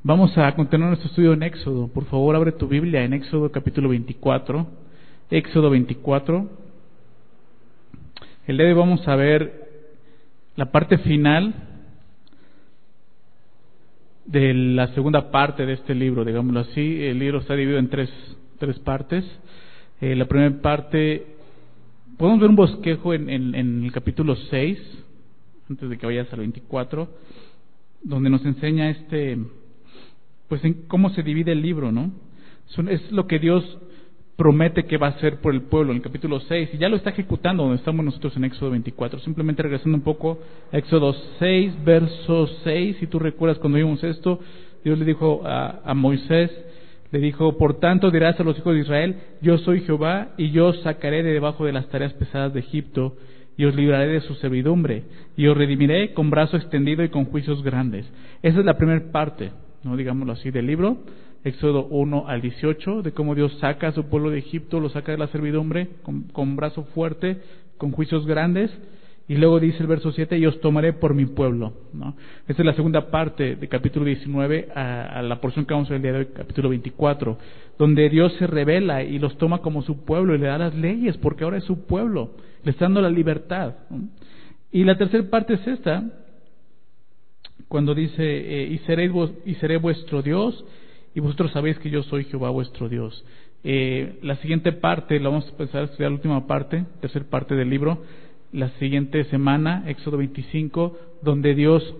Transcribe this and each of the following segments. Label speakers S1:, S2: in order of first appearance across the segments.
S1: Vamos a continuar nuestro estudio en Éxodo. Por favor, abre tu Biblia en Éxodo capítulo 24. Éxodo 24. El día de hoy vamos a ver la parte final de la segunda parte de este libro, digámoslo así. El libro está dividido en tres partes. La primera parte, podemos ver un bosquejo en el capítulo 6, antes de que vayas al 24, donde nos enseña pues en cómo se divide el libro, ¿no? Es lo que Dios promete que va a hacer por el pueblo en el capítulo 6, y ya lo está ejecutando donde estamos nosotros en Éxodo 24. Simplemente regresando un poco a Éxodo 6, verso 6, si tú recuerdas cuando vimos esto, Dios le dijo a Moisés, le dijo: por tanto dirás a los hijos de Israel, yo soy Jehová, y yo os sacaré de debajo de las tareas pesadas de Egipto, y os libraré de su servidumbre, y os redimiré con brazo extendido y con juicios grandes. Esa es la primera parte, no digámoslo así, del libro, Éxodo 1 al 18, de cómo Dios saca a su pueblo de Egipto, lo saca de la servidumbre con brazo fuerte, con juicios grandes, y luego dice el verso 7, y os tomaré por mi pueblo, ¿no? Esta es la segunda parte de capítulo 19 a la porción que vamos a ver el día de hoy, capítulo 24, donde Dios se revela y los toma como su pueblo y le da las leyes, porque ahora es su pueblo, le está dando la libertad, ¿no? Y la tercera parte es esta, cuando dice, y seré vuestro Dios, y vosotros sabéis que yo soy Jehová vuestro Dios. La siguiente parte, la vamos a empezar a estudiar, la última parte, tercera parte del libro, la siguiente semana, Éxodo 25, donde Dios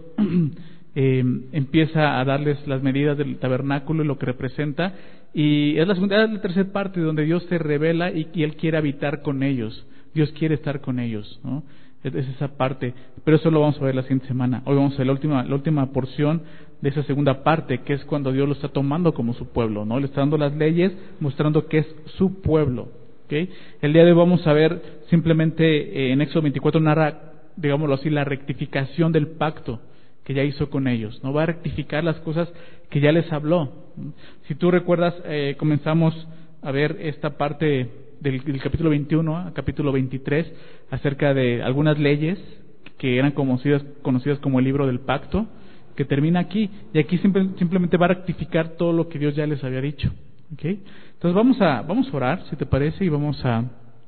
S1: empieza a darles las medidas del tabernáculo y lo que representa, y es la tercera parte donde Dios se revela y Él quiere habitar con ellos, Dios quiere estar con ellos, ¿no? Es esa parte, pero eso lo vamos a ver la siguiente semana. Hoy vamos a ver la última porción de esa segunda parte, que es cuando Dios lo está tomando como su pueblo, ¿no? Le está dando las leyes, mostrando que es su pueblo, ¿okay? El día de hoy vamos a ver simplemente en Éxodo 24 narra, digámoslo así, la rectificación del pacto que ya hizo con ellos, ¿no? Va a rectificar las cosas que ya les habló. Si tú recuerdas, comenzamos a ver esta parte del capítulo 21 a capítulo 23 acerca de algunas leyes que eran conocidas como el libro del pacto, que termina aquí, y aquí simplemente va a rectificar todo lo que Dios ya les había dicho, ¿okay? Entonces vamos a orar, si te parece, y vamos a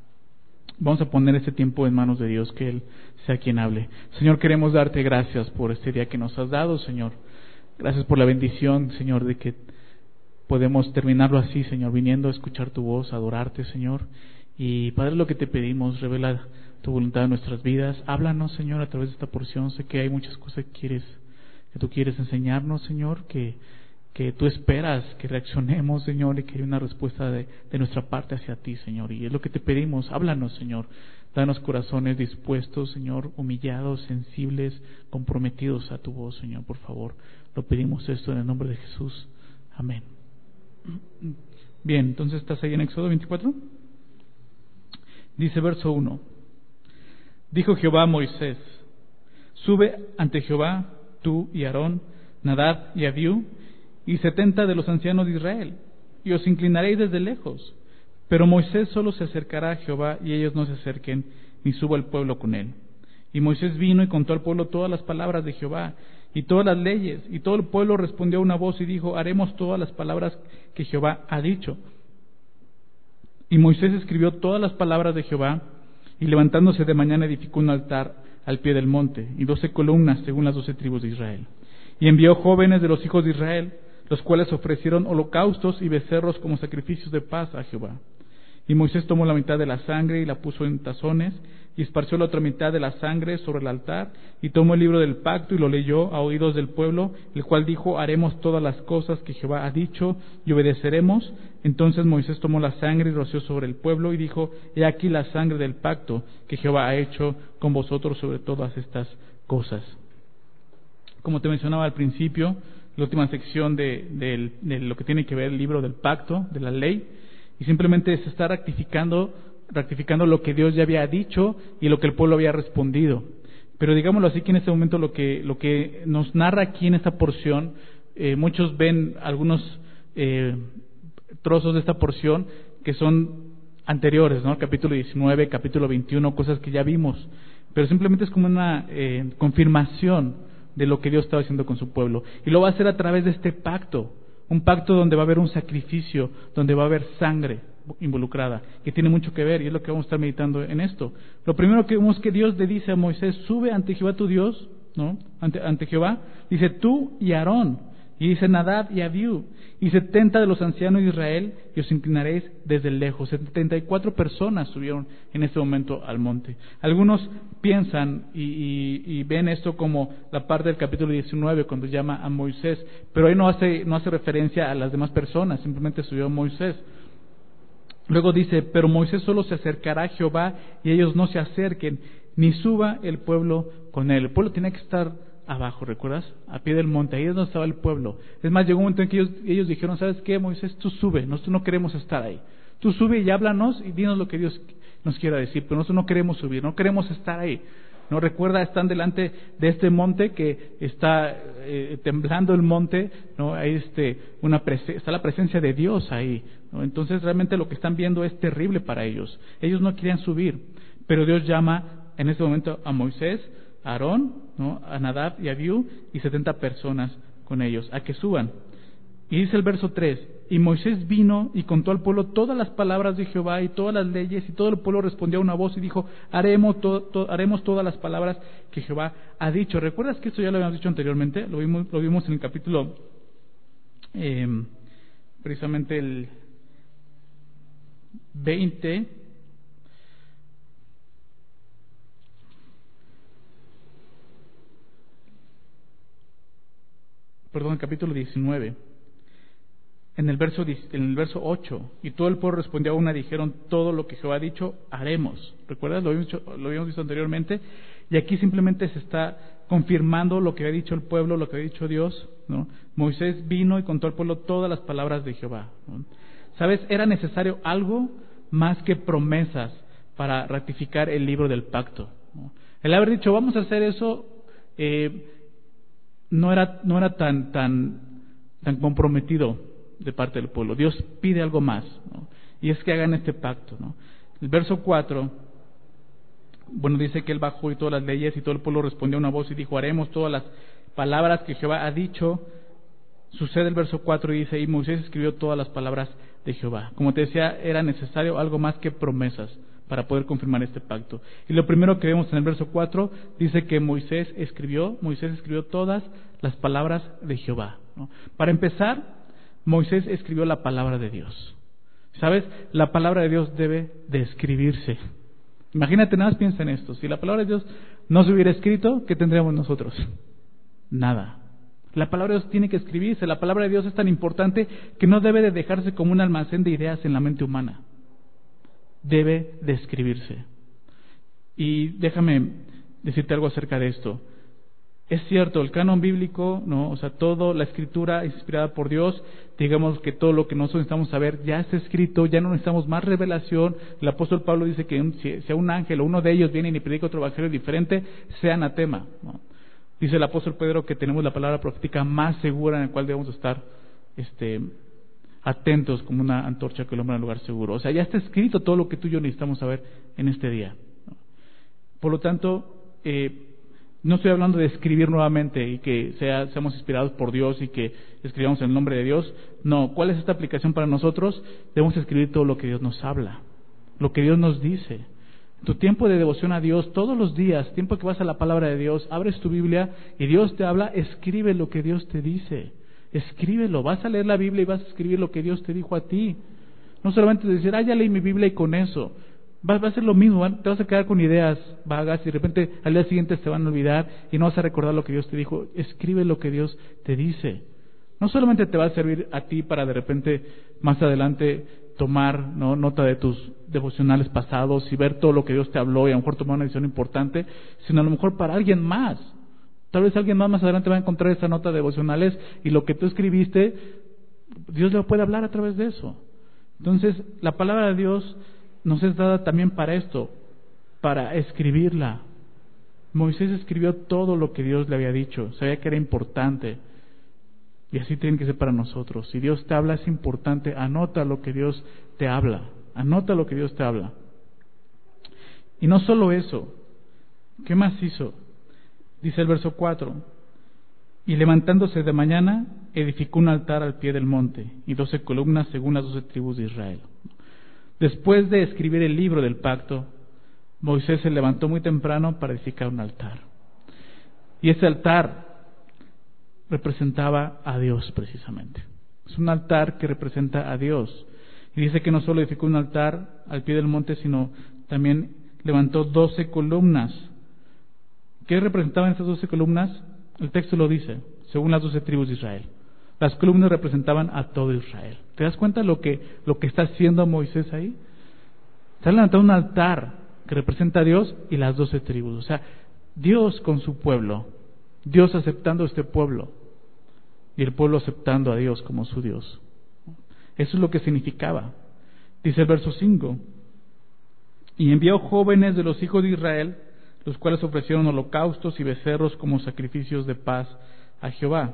S1: poner este tiempo en manos de Dios, que Él sea quien hable. Señor, queremos darte gracias por este día que nos has dado, Señor. Gracias por la bendición, Señor, de que podemos terminarlo así, Señor, viniendo a escuchar tu voz, a adorarte, Señor. Y Padre, lo que te pedimos, revela tu voluntad en nuestras vidas. Háblanos, Señor, a través de esta porción. Sé que hay muchas cosas que tú quieres enseñarnos, Señor, que tú esperas que reaccionemos, Señor, y que hay una respuesta de nuestra parte hacia ti, Señor. Y es lo que te pedimos. Háblanos, Señor. Danos corazones dispuestos, Señor, humillados, sensibles, comprometidos a tu voz, Señor, por favor. Lo pedimos esto en el nombre de Jesús. Amén. Bien, entonces, ¿estás ahí en Éxodo 24? Dice verso 1. Dijo Jehová a Moisés: sube ante Jehová, tú y Aarón, Nadab y Abiú, y 70 de los ancianos de Israel, y os inclinaréis desde lejos. Pero Moisés solo se acercará a Jehová, y ellos no se acerquen, ni suba el pueblo con él. Y Moisés vino y contó al pueblo todas las palabras de Jehová, y todas las leyes, y todo el pueblo respondió a una voz y dijo: haremos todas las palabras que Jehová ha dicho. Y Moisés escribió todas las palabras de Jehová, y levantándose de mañana edificó un altar al pie del monte, y 12 columnas según las 12 tribus de Israel. Y envió jóvenes de los hijos de Israel, los cuales ofrecieron holocaustos y becerros como sacrificios de paz a Jehová. Y Moisés tomó la mitad de la sangre y la puso en tazones, y esparció la otra mitad de la sangre sobre el altar, y tomó el libro del pacto y lo leyó a oídos del pueblo, el cual dijo: haremos todas las cosas que Jehová ha dicho y obedeceremos. Entonces Moisés tomó la sangre y roció sobre el pueblo y dijo: he aquí la sangre del pacto que Jehová ha hecho con vosotros sobre todas estas cosas. Como te mencionaba al principio, la última sección de lo que tiene que ver el libro del pacto, de la ley, y simplemente se está ratificando lo que Dios ya había dicho y lo que el pueblo había respondido. Pero digámoslo así, que en este momento lo que nos narra aquí en esta porción, muchos ven algunos trozos de esta porción que son anteriores, ¿no? Capítulo 19, capítulo 21, cosas que ya vimos, pero simplemente es como una confirmación de lo que Dios estaba haciendo con su pueblo. Y lo va a hacer a través de este pacto, un pacto donde va a haber un sacrificio, donde va a haber sangre involucrada, que tiene mucho que ver, y es lo que vamos a estar meditando en esto. Lo primero que vemos que Dios le dice a Moisés: sube ante Jehová tu Dios, ¿no? Ante Jehová, dice tú y Aarón, y dice Nadab y Abiú, y 70 de los ancianos de Israel, y os inclinaréis desde lejos. 74 personas subieron en este momento al monte. Algunos piensan y ven esto como la parte del capítulo 19, cuando llama a Moisés, pero ahí no hace referencia a las demás personas, simplemente subió Moisés. Luego dice: pero Moisés solo se acercará a Jehová, y ellos no se acerquen, ni suba el pueblo con él. El pueblo tenía que estar abajo, ¿recuerdas? A pie del monte, ahí es donde estaba el pueblo. Es más, llegó un momento en que ellos dijeron: ¿sabes qué, Moisés? Tú sube, nosotros no queremos estar ahí. Tú sube y háblanos y dinos lo que Dios nos quiera decir, pero nosotros no queremos subir, no queremos estar ahí. No, recuerda, están delante de este monte que está temblando el monte, ¿no? Ahí está la presencia de Dios ahí, ¿no? Entonces realmente lo que están viendo es terrible para ellos. Ellos no querían subir, pero Dios llama en este momento a Moisés, a Aarón, ¿no? A Nadab y a Abiú, y 70 personas con ellos, a que suban. Y dice el verso 3: y Moisés vino y contó al pueblo todas las palabras de Jehová y todas las leyes, y todo el pueblo respondió a una voz y dijo: haremos todas las palabras que Jehová ha dicho. ¿Recuerdas que esto ya lo habíamos dicho anteriormente? Lo vimos en el capítulo, precisamente el 20, el capítulo 19. En el verso 8, y todo el pueblo respondió a una, dijeron: todo lo que Jehová ha dicho, haremos. ¿Recuerdas? Lo habíamos visto anteriormente, y aquí simplemente se está confirmando lo que había dicho el pueblo, lo que había dicho Dios, ¿no? Moisés vino y contó al pueblo todas las palabras de Jehová, ¿no? ¿Sabes? Era necesario algo más que promesas para ratificar el libro del pacto, ¿no? El haber dicho: vamos a hacer eso, no era tan comprometido de parte del pueblo. Dios pide algo más, ¿no? Y es que hagan este pacto, ¿no? El verso 4, dice que él bajó y todas las leyes, y todo el pueblo respondió a una voz y dijo: haremos todas las palabras que Jehová ha dicho. Sucede el verso 4 y dice: y Moisés escribió todas las palabras de Jehová. Como te decía, era necesario algo más que promesas para poder confirmar este pacto. Y lo primero que vemos en el verso 4 dice que Moisés escribió todas las palabras de Jehová, ¿no? Para empezar, Moisés escribió la palabra de Dios. ¿Sabes? La palabra de Dios debe de escribirse. Imagínate, nada más piensa en esto. Si la palabra de Dios no se hubiera escrito, ¿qué tendríamos nosotros? Nada. La palabra de Dios tiene que escribirse. La palabra de Dios es tan importante que no debe de dejarse como un almacén de ideas en la mente humana. Debe de escribirse. Y déjame decirte algo acerca de esto. Es cierto, el canon bíblico, ¿no? O sea, toda la escritura es inspirada por Dios. Digamos que todo lo que nosotros necesitamos saber ya está escrito, ya no necesitamos más revelación. El apóstol Pablo dice que si un ángel o uno de ellos viene y predica otro evangelio diferente, sea anatema, ¿no? Dice el apóstol Pedro que tenemos la palabra profética más segura, en la cual debemos estar atentos como una antorcha que alumbra en un lugar seguro. O sea, ya está escrito todo lo que tú y yo necesitamos saber en este día, ¿no? Por lo tanto, no estoy hablando de escribir nuevamente y que seamos inspirados por Dios y que escribamos en el nombre de Dios. No, ¿cuál es esta aplicación para nosotros? Debemos escribir todo lo que Dios nos habla, lo que Dios nos dice. Tu tiempo de devoción a Dios, todos los días, tiempo que vas a la palabra de Dios, abres tu Biblia y Dios te habla, escribe lo que Dios te dice. Escríbelo, vas a leer la Biblia y vas a escribir lo que Dios te dijo a ti. No solamente decir: ya leí mi Biblia y con eso. Va a ser lo mismo, te vas a quedar con ideas vagas y de repente al día siguiente se van a olvidar y no vas a recordar lo que Dios te dijo. Escribe lo que Dios te dice. No solamente te va a servir a ti para de repente más adelante tomar, ¿no?, nota de tus devocionales pasados y ver todo lo que Dios te habló y a lo mejor tomar una decisión importante, sino a lo mejor para alguien más. Tal vez alguien más adelante va a encontrar esa nota de devocionales y lo que tú escribiste, Dios le puede hablar a través de eso. Entonces, la palabra de Dios nos es dada también para esto, para escribirla. Moisés escribió todo lo que Dios le había dicho, sabía que era importante, y así tiene que ser para nosotros. Si Dios te habla, es importante, anota lo que Dios te habla, anota lo que Dios te habla. Y no solo eso, ¿qué más hizo? Dice el verso 4, Y levantándose de mañana, edificó un altar al pie del monte, y 12 columnas según las 12 tribus de Israel. Después de escribir el libro del pacto, Moisés se levantó muy temprano para edificar un altar. Y ese altar representaba a Dios precisamente. Es un altar que representa a Dios. Y dice que no solo edificó un altar al pie del monte, sino también levantó 12 columnas. ¿Qué representaban esas 12 columnas? El texto lo dice, según las 12 tribus de Israel. Las columnas representaban a todo Israel. ¿Te das cuenta lo que está haciendo Moisés ahí? Está levantando un altar que representa a Dios y las 12 tribus. O sea, Dios con su pueblo, Dios aceptando a este pueblo y el pueblo aceptando a Dios como su Dios. Eso es lo que significaba. Dice el verso 5: y envió jóvenes de los hijos de Israel, los cuales ofrecieron holocaustos y becerros como sacrificios de paz a Jehová.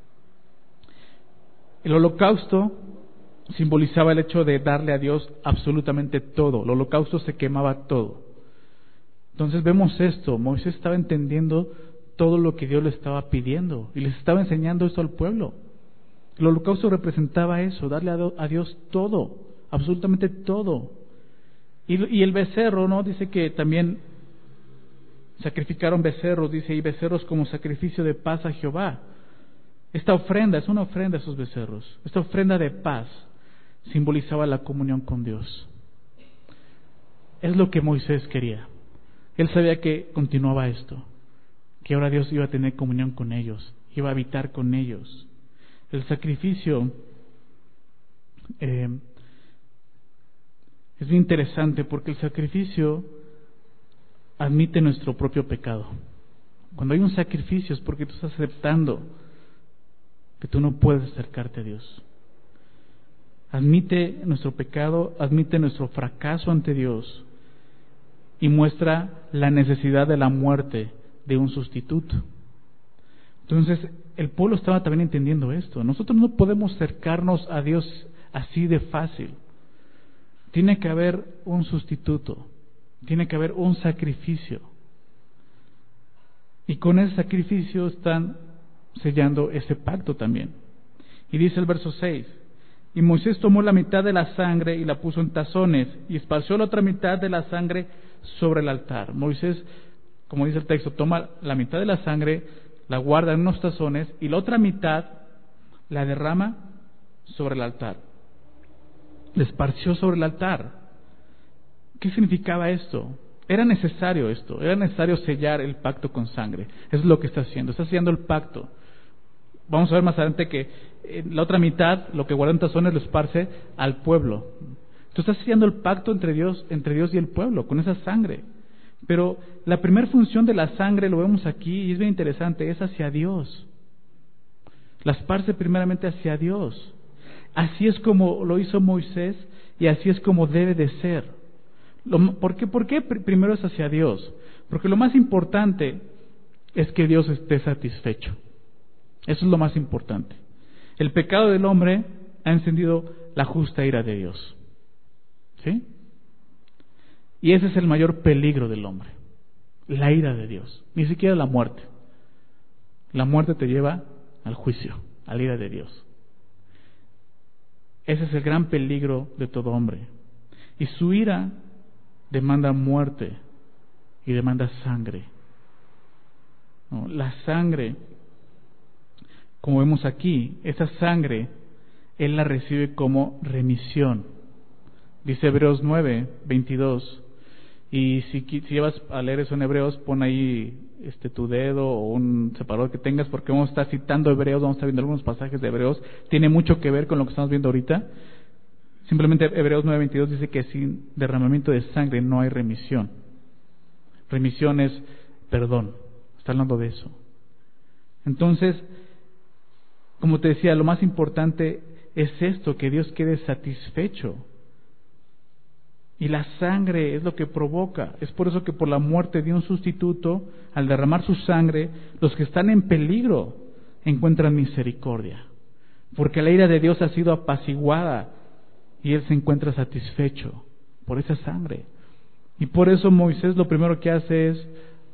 S1: El holocausto simbolizaba el hecho de darle a Dios absolutamente todo. El holocausto se quemaba todo. Entonces vemos esto, Moisés estaba entendiendo todo lo que Dios le estaba pidiendo y les estaba enseñando esto al pueblo. El holocausto representaba eso, darle a Dios todo, absolutamente todo. Y el becerro, ¿no? Dice que también sacrificaron becerros, dice, y becerros como sacrificio de paz a Jehová. Esta ofrenda, es una ofrenda a esos becerros. Esta ofrenda de paz simbolizaba la comunión con Dios. Es lo que Moisés quería. Él sabía que continuaba esto, que ahora Dios iba a tener comunión con ellos, iba a habitar con ellos. El sacrificio es bien interesante porque el sacrificio admite nuestro propio pecado. Cuando hay un sacrificio es porque tú estás aceptando que tú no puedes acercarte a Dios. Admite nuestro pecado, admite nuestro fracaso ante Dios y muestra la necesidad de la muerte de un sustituto. Entonces, el pueblo estaba también entendiendo esto. Nosotros no podemos acercarnos a Dios así de fácil. Tiene que haber un sustituto, tiene que haber un sacrificio. Y con ese sacrificio están sellando ese pacto también. Y dice el verso 6: y Moisés tomó la mitad de la sangre y la puso en tazones y esparció la otra mitad de la sangre sobre el altar. Moisés, como dice el texto, toma la mitad de la sangre, la guarda en unos tazones y la otra mitad la derrama sobre el altar. La esparció sobre el altar. ¿Qué significaba esto? Era necesario esto, era necesario sellar el pacto con sangre. Eso es lo que está haciendo, está sellando el pacto. Vamos a ver más adelante que la otra mitad, lo que guarda en tazones, lo esparce al pueblo. Tú estás sellando el pacto entre Dios y el pueblo, con esa sangre. Pero la primera función de la sangre, lo vemos aquí, y es bien interesante, es hacia Dios. La esparce primeramente hacia Dios. Así es como lo hizo Moisés y así es como debe de ser. ¿Por qué primero es hacia Dios? Porque lo más importante es que Dios esté satisfecho. Eso es lo más importante. El pecado del hombre ha encendido la justa ira de Dios. ¿Sí? Y ese es el mayor peligro del hombre, la ira de Dios, ni siquiera la muerte. La muerte te lleva al juicio, a la ira de Dios. Ese es el gran peligro de todo hombre. Y su ira demanda muerte y demanda sangre. ¿No? La sangre, como vemos aquí, esa sangre Él la recibe como remisión. Dice Hebreos 9:22. Y si llevas a leer eso en Hebreos, pon ahí tu dedo o un separador que tengas, porque vamos a estar citando Hebreos, vamos a estar viendo algunos pasajes de Hebreos. Tiene mucho que ver con lo que estamos viendo ahorita. Simplemente Hebreos 9:22 dice que sin derramamiento de sangre no hay remisión. Remisión es perdón. Está hablando de eso. Entonces, como te decía, lo más importante es esto, que Dios quede satisfecho. Y la sangre es lo que provoca. Es por eso que por la muerte de un sustituto, al derramar su sangre, los que están en peligro encuentran misericordia. Porque la ira de Dios ha sido apaciguada y Él se encuentra satisfecho por esa sangre. Y por eso Moisés lo primero que hace es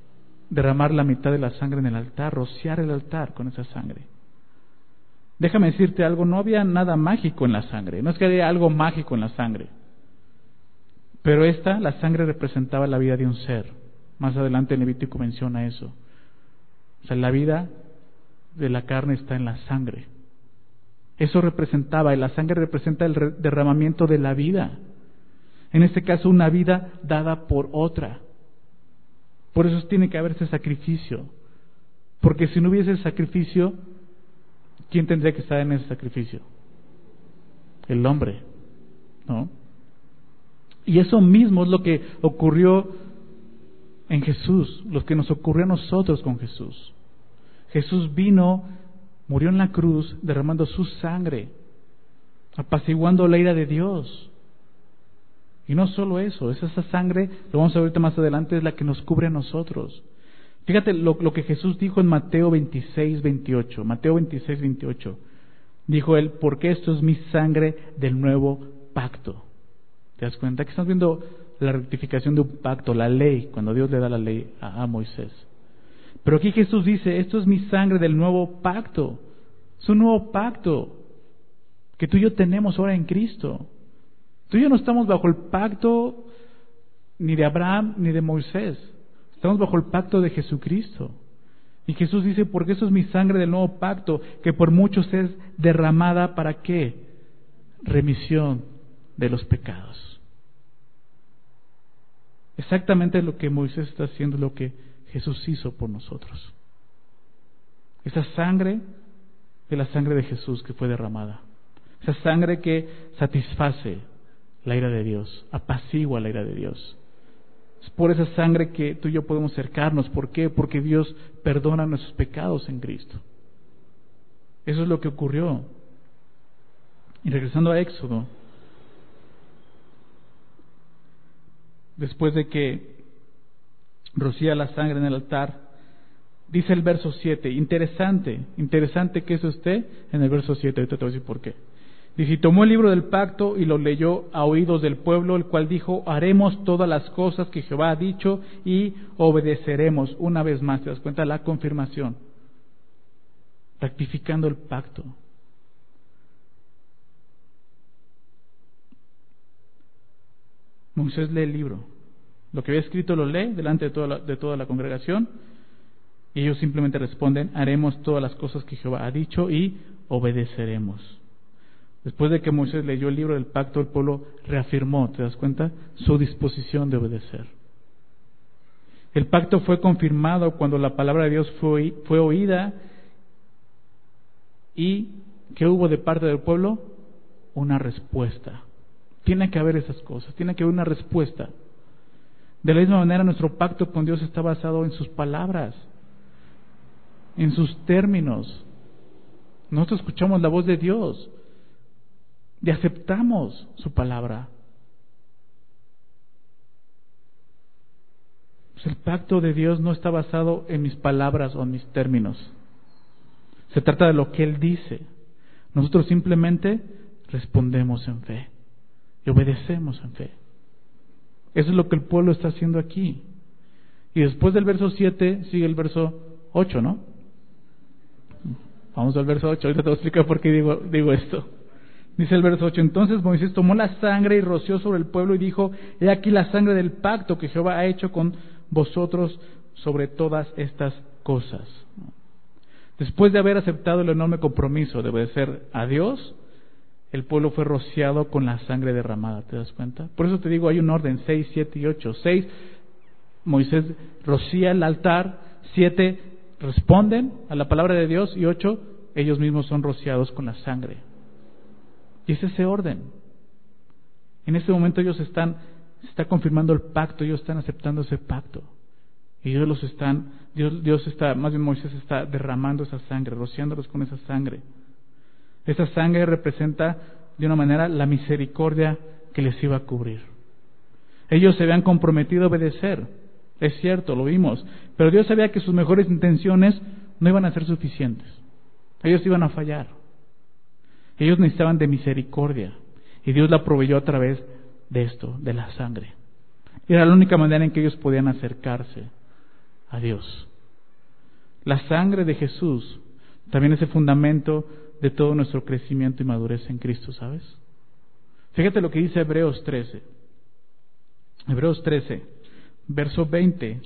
S1: derramar la mitad de la sangre en el altar, rociar el altar con esa sangre. Déjame decirte algo, no había nada mágico en la sangre, no es que había algo mágico en la sangre, pero la sangre representaba la vida de un ser. Más adelante en Levítico menciona eso. O sea, la vida de la carne está en la sangre. Eso representaba, y la sangre representa el derramamiento de la vida. En este caso, una vida dada por otra. Por eso tiene que haber ese sacrificio. Porque si no hubiese sacrificio, ¿quién tendría que estar en ese sacrificio? El hombre, ¿no? Y eso mismo es lo que ocurrió en Jesús, lo que nos ocurrió a nosotros con Jesús. Jesús vino, murió en la cruz, derramando su sangre, apaciguando la ira de Dios. Y no solo eso, es esa sangre, lo vamos a ver ahorita más adelante, es la que nos cubre a nosotros. Fíjate lo que Jesús dijo en Mateo 26, 28. Mateo 26, 28. Dijo él, porque esto es mi sangre del nuevo pacto. ¿Te das cuenta? Que estamos viendo la rectificación de un pacto, la ley, cuando Dios le da la ley a Moisés. Pero aquí Jesús dice, esto es mi sangre del nuevo pacto. Es un nuevo pacto que tú y yo tenemos ahora en Cristo. Tú y yo no estamos bajo el pacto ni de Abraham ni de Moisés. Estamos bajo el pacto de Jesucristo. Y Jesús dice, porque eso es mi sangre del nuevo pacto, que por muchos es derramada, ¿para qué? Remisión de los pecados. Exactamente lo que Moisés está haciendo, lo que Jesús hizo por nosotros. Esa sangre es la sangre de Jesús que fue derramada. Esa sangre que satisface la ira de Dios, apacigua la ira de Dios. Es por esa sangre que tú y yo podemos acercarnos. ¿Por qué? Porque Dios perdona nuestros pecados en Cristo. Eso es lo que ocurrió. Y regresando a Éxodo, después de que rocía la sangre en el altar, dice el verso 7, interesante que eso esté en el verso 7, ahorita te voy a decir por qué. Dice, y tomó el libro del pacto y lo leyó a oídos del pueblo, el cual dijo, haremos todas las cosas que Jehová ha dicho y obedeceremos. Una vez más, ¿te das cuenta? La confirmación, rectificando el pacto. Moisés lee el libro, lo que había escrito lo lee delante de toda la congregación, y ellos simplemente responden, haremos todas las cosas que Jehová ha dicho y obedeceremos. Después de que Moisés leyó el libro del pacto, el pueblo reafirmó, ¿te das cuenta?, su disposición de obedecer. El pacto fue confirmado cuando la palabra de Dios fue oída. ¿Y qué hubo de parte del pueblo? Una respuesta. Tiene que haber esas cosas, tiene que haber una respuesta. De la misma manera, nuestro pacto con Dios está basado en sus palabras, en sus términos. Nosotros escuchamos la voz de Dios y aceptamos su palabra. Pues el pacto de Dios no está basado en mis palabras o en mis términos. Se trata de lo que Él dice. Nosotros simplemente respondemos en fe y obedecemos en fe. Eso es lo que el pueblo está haciendo aquí. Y después del verso 7 sigue el verso 8, ¿no? Vamos al verso 8, ahorita te voy a explicar por qué digo esto. Dice el verso 8, entonces Moisés tomó la sangre y roció sobre el pueblo y dijo, he aquí la sangre del pacto que Jehová ha hecho con vosotros sobre todas estas cosas. Después de haber aceptado el enorme compromiso de obedecer a Dios, el pueblo fue rociado con la sangre derramada, ¿te das cuenta? Por eso te digo, hay un orden, 6, 7 y 8. 6, Moisés rocía el altar, 7, responden a la palabra de Dios, y 8, ellos mismos son rociados con la sangre. Y es ese orden. En este momento se está confirmando el pacto, ellos están aceptando ese pacto. Y Dios está, más bien Moisés está derramando esa sangre, rociándolos con esa sangre. Esa sangre representa de una manera la misericordia que les iba a cubrir. Ellos se habían comprometido a obedecer, es cierto, lo vimos, pero Dios sabía que sus mejores intenciones no iban a ser suficientes. Ellos iban a fallar. Ellos necesitaban de misericordia, y Dios la proveyó a través de esto, de la sangre. Era la única manera en que ellos podían acercarse a Dios. La sangre de Jesús también es el fundamento de todo nuestro crecimiento y madurez en Cristo, ¿sabes? Fíjate lo que dice Hebreos 13. Hebreos 13, verso 20.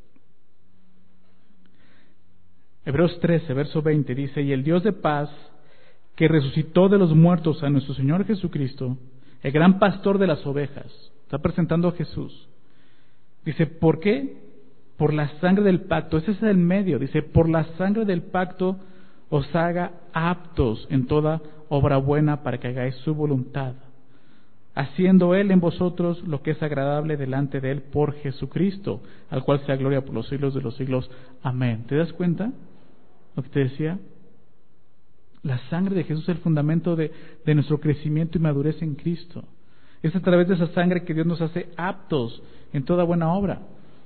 S1: Hebreos 13, verso 20 dice: y el Dios de paz, que resucitó de los muertos a nuestro Señor Jesucristo, el gran pastor de las ovejas, está presentando a Jesús. Dice, ¿por qué? Por la sangre del pacto. Ese es el medio. Dice, por la sangre del pacto os haga aptos en toda obra buena para que hagáis su voluntad, haciendo Él en vosotros lo que es agradable delante de Él por Jesucristo, al cual sea gloria por los siglos de los siglos. Amén. ¿Te das cuenta lo que te decía? La sangre de Jesús es el fundamento de nuestro crecimiento y madurez en Cristo. Es a través de esa sangre que Dios nos hace aptos en toda buena obra.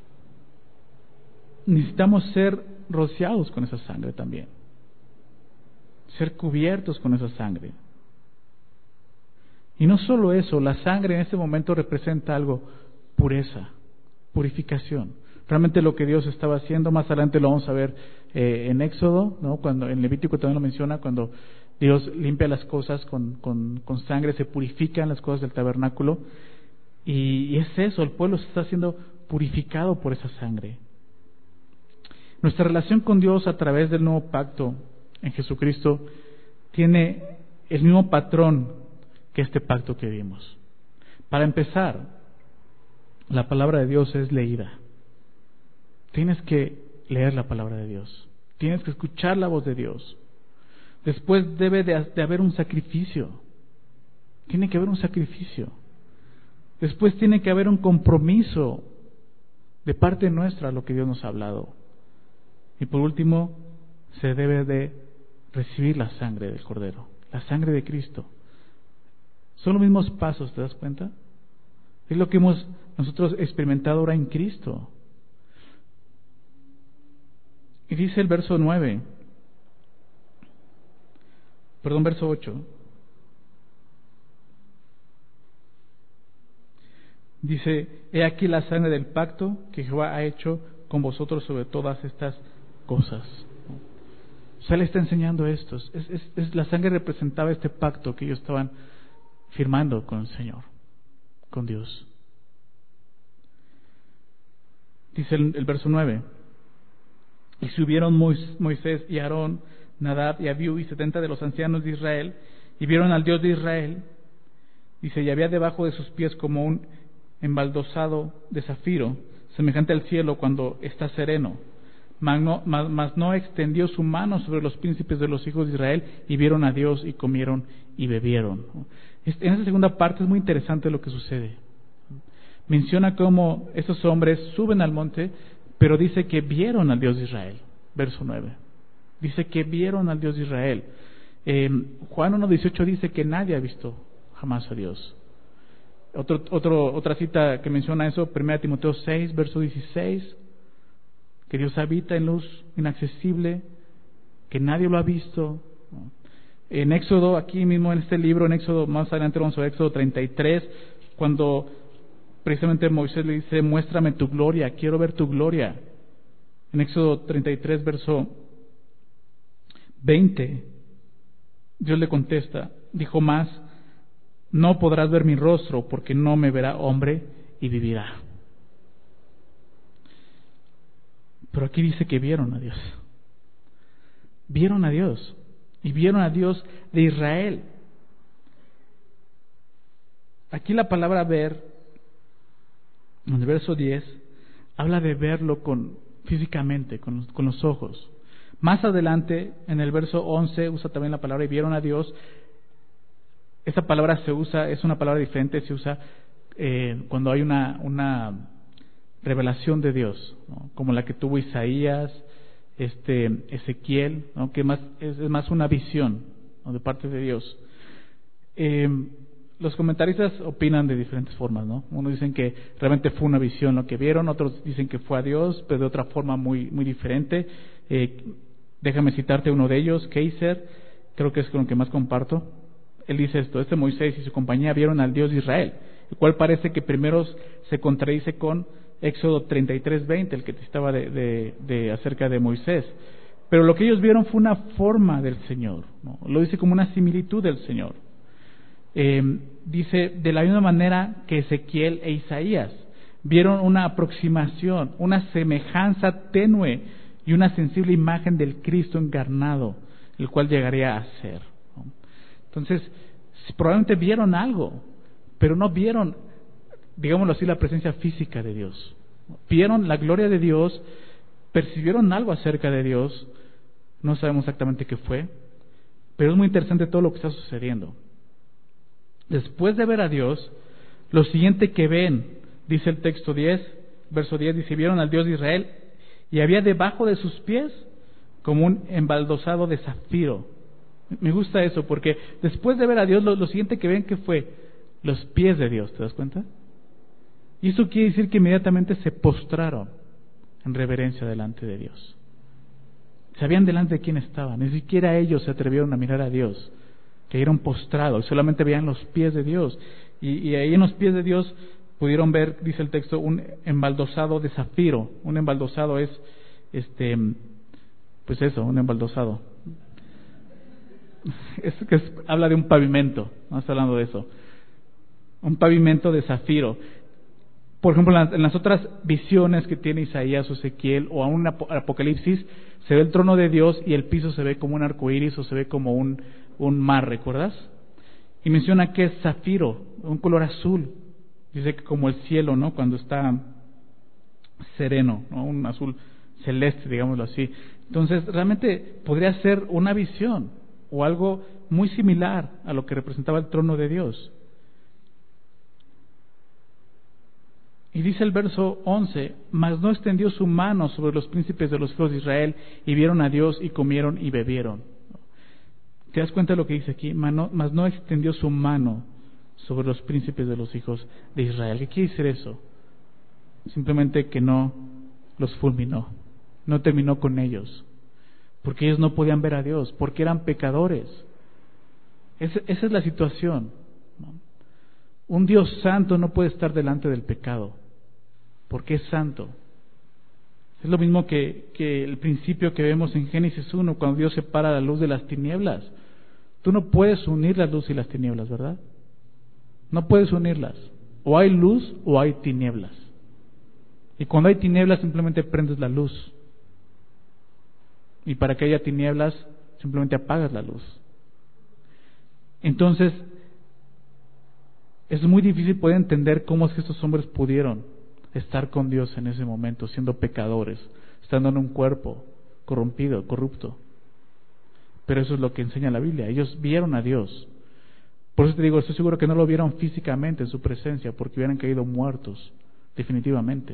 S1: Necesitamos ser rociados con esa sangre también, ser cubiertos con esa sangre. Y no solo eso, la sangre en este momento representa algo: pureza, purificación. Realmente lo que Dios estaba haciendo, más adelante lo vamos a ver en Éxodo, ¿no? Cuando en Levítico también lo menciona, cuando Dios limpia las cosas con sangre, se purifican las cosas del tabernáculo. Y es eso, el pueblo se está siendo purificado por esa sangre. Nuestra relación con Dios a través del nuevo pacto en Jesucristo tiene el mismo patrón que este pacto que vimos. Para empezar, la palabra de Dios es leída. Tienes que leer la palabra de Dios. Tienes que escuchar la voz de Dios. Después debe de haber un sacrificio. Tiene que haber un sacrificio. Después tiene que haber un compromiso de parte nuestra a lo que Dios nos ha hablado. Y por último, se debe de recibir la sangre del Cordero, la sangre de Cristo. Son los mismos pasos, ¿te das cuenta? Es lo que hemos nosotros experimentado ahora en Cristo. Y dice el verso 8. Dice: he aquí la sangre del pacto que Jehová ha hecho con vosotros sobre todas estas cosas. O sea, le está enseñando esto. La sangre representaba este pacto que ellos estaban firmando con el Señor, con Dios. Dice el verso 9: y subieron Moisés y Aarón, Nadab y Abiú y 70 de los ancianos de Israel, y vieron al Dios de Israel. Dice: y había debajo de sus pies como un embaldosado de zafiro, semejante al cielo cuando está sereno. Mas no extendió su mano sobre los príncipes de los hijos de Israel, y vieron a Dios y comieron y bebieron. En esa segunda parte es muy interesante lo que sucede. Menciona cómo esos hombres suben al monte, pero dice que vieron al Dios de Israel. Verso 9. Dice que vieron al Dios de Israel. Juan 1:18 dice que nadie ha visto jamás a Dios. Otra cita que menciona eso, 1 Timoteo 6, verso 16, que Dios habita en luz inaccesible, que nadie lo ha visto. En Éxodo, aquí mismo en este libro, en Éxodo, más adelante vamos a ver Éxodo 33, cuando precisamente Moisés le dice: muéstrame tu gloria, quiero ver tu gloria. En Éxodo 33, verso 20, Dios le contesta, dijo más: no podrás ver mi rostro, porque no me verá hombre y vivirá. Pero aquí dice que vieron a Dios. Vieron a Dios. Y vieron a Dios de Israel. Aquí la palabra ver, en el verso 10, habla de verlo físicamente, con los ojos. Más adelante, en el verso 11, usa también la palabra y vieron a Dios. Esa palabra es una palabra diferente, se usa cuando hay una revelación de Dios, ¿no? Como la que tuvo Isaías, Ezequiel, ¿no? Que es más una visión, ¿no? De parte de Dios. Los comentaristas opinan de diferentes formas, ¿no? Unos dicen que realmente fue una visión lo que vieron, otros dicen que fue a Dios, pero de otra forma muy, muy diferente. Déjame citarte uno de ellos, Kaiser, creo que es con el que más comparto. Él dice esto: Moisés y su compañía vieron al Dios de Israel, el cual parece que primero se contradice con Éxodo 33:20, el que te estaba de acerca de Moisés. Pero lo que ellos vieron fue una forma del Señor, ¿no? Lo dice como una similitud del Señor. Dice, de la misma manera que Ezequiel e Isaías vieron una aproximación, una semejanza tenue y una sensible imagen del Cristo encarnado, el cual llegaría a ser, ¿no? Entonces, probablemente vieron algo, pero no vieron, digámoslo así, la presencia física de Dios. Vieron la gloria de Dios, percibieron algo acerca de Dios, no sabemos exactamente qué fue, pero es muy interesante todo lo que está sucediendo. Después de ver a Dios, lo siguiente que ven, dice el texto 10, verso 10, dice, vieron al Dios de Israel y había debajo de sus pies como un embaldosado de zafiro. Me gusta eso porque después de ver a Dios, lo siguiente que ven, ¿qué fue? Los pies de Dios, ¿te das cuenta? Y eso quiere decir que inmediatamente se postraron en reverencia delante de Dios. Sabían delante de quién estaban, ni siquiera ellos se atrevieron a mirar a Dios, cayeron postrados, solamente veían los pies de Dios. Y ahí en los pies de Dios pudieron ver, dice el texto, un embaldosado de zafiro. Un embaldosado es, pues eso, un embaldosado. Habla de un pavimento, no está hablando de eso. Un pavimento de zafiro. Por ejemplo, en las otras visiones que tiene Isaías o Ezequiel o aún en Apocalipsis, se ve el trono de Dios y el piso se ve como un arco iris o se ve como un mar, ¿recuerdas? Y menciona que es zafiro, un color azul. Dice que como el cielo, ¿no? Cuando está sereno, ¿no? Un azul celeste, digámoslo así. Entonces, realmente podría ser una visión o algo muy similar a lo que representaba el trono de Dios. Y dice el verso 11, mas no extendió su mano sobre los príncipes de los hijos de Israel, y vieron a Dios y comieron y bebieron. ¿Te das cuenta de lo que dice aquí? Mas no extendió su mano sobre los príncipes de los hijos de Israel. ¿Qué quiere decir eso? Simplemente que no los fulminó, no terminó con ellos, porque ellos no podían ver a Dios, porque eran pecadores. Esa es la situación, ¿no? Un Dios santo no puede estar delante del pecado, porque es santo. Es lo mismo que el principio que vemos en Génesis 1, cuando Dios separa la luz de las tinieblas. Tú no puedes unir la luz y las tinieblas, ¿verdad? No puedes unirlas. O hay luz o hay tinieblas. Y cuando hay tinieblas simplemente prendes la luz. Y para que haya tinieblas simplemente apagas la luz. Entonces, es muy difícil poder entender cómo es que estos hombres pudieron estar con Dios en ese momento, siendo pecadores, estando en un cuerpo corrompido, corrupto. Pero eso es lo que enseña la Biblia. Ellos vieron a Dios. Por eso te digo, estoy seguro que no lo vieron físicamente en su presencia, porque hubieran caído muertos, definitivamente.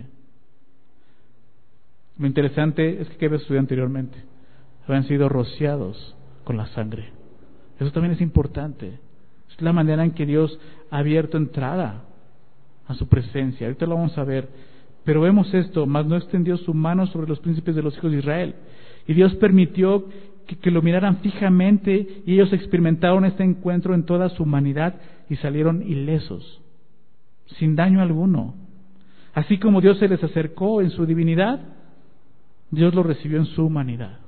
S1: Lo interesante es que, ¿qué estudié anteriormente? Habían sido rociados con la sangre. Eso también es importante. Es la manera en que Dios ha abierto entrada a su presencia. Ahorita lo vamos a ver. Pero vemos esto, mas no extendió su mano sobre los príncipes de los hijos de Israel. Y Dios permitió que lo miraran fijamente, y ellos experimentaron este encuentro en toda su humanidad y salieron ilesos, sin daño alguno. Así como Dios se les acercó en su divinidad, Dios lo recibió en su humanidad.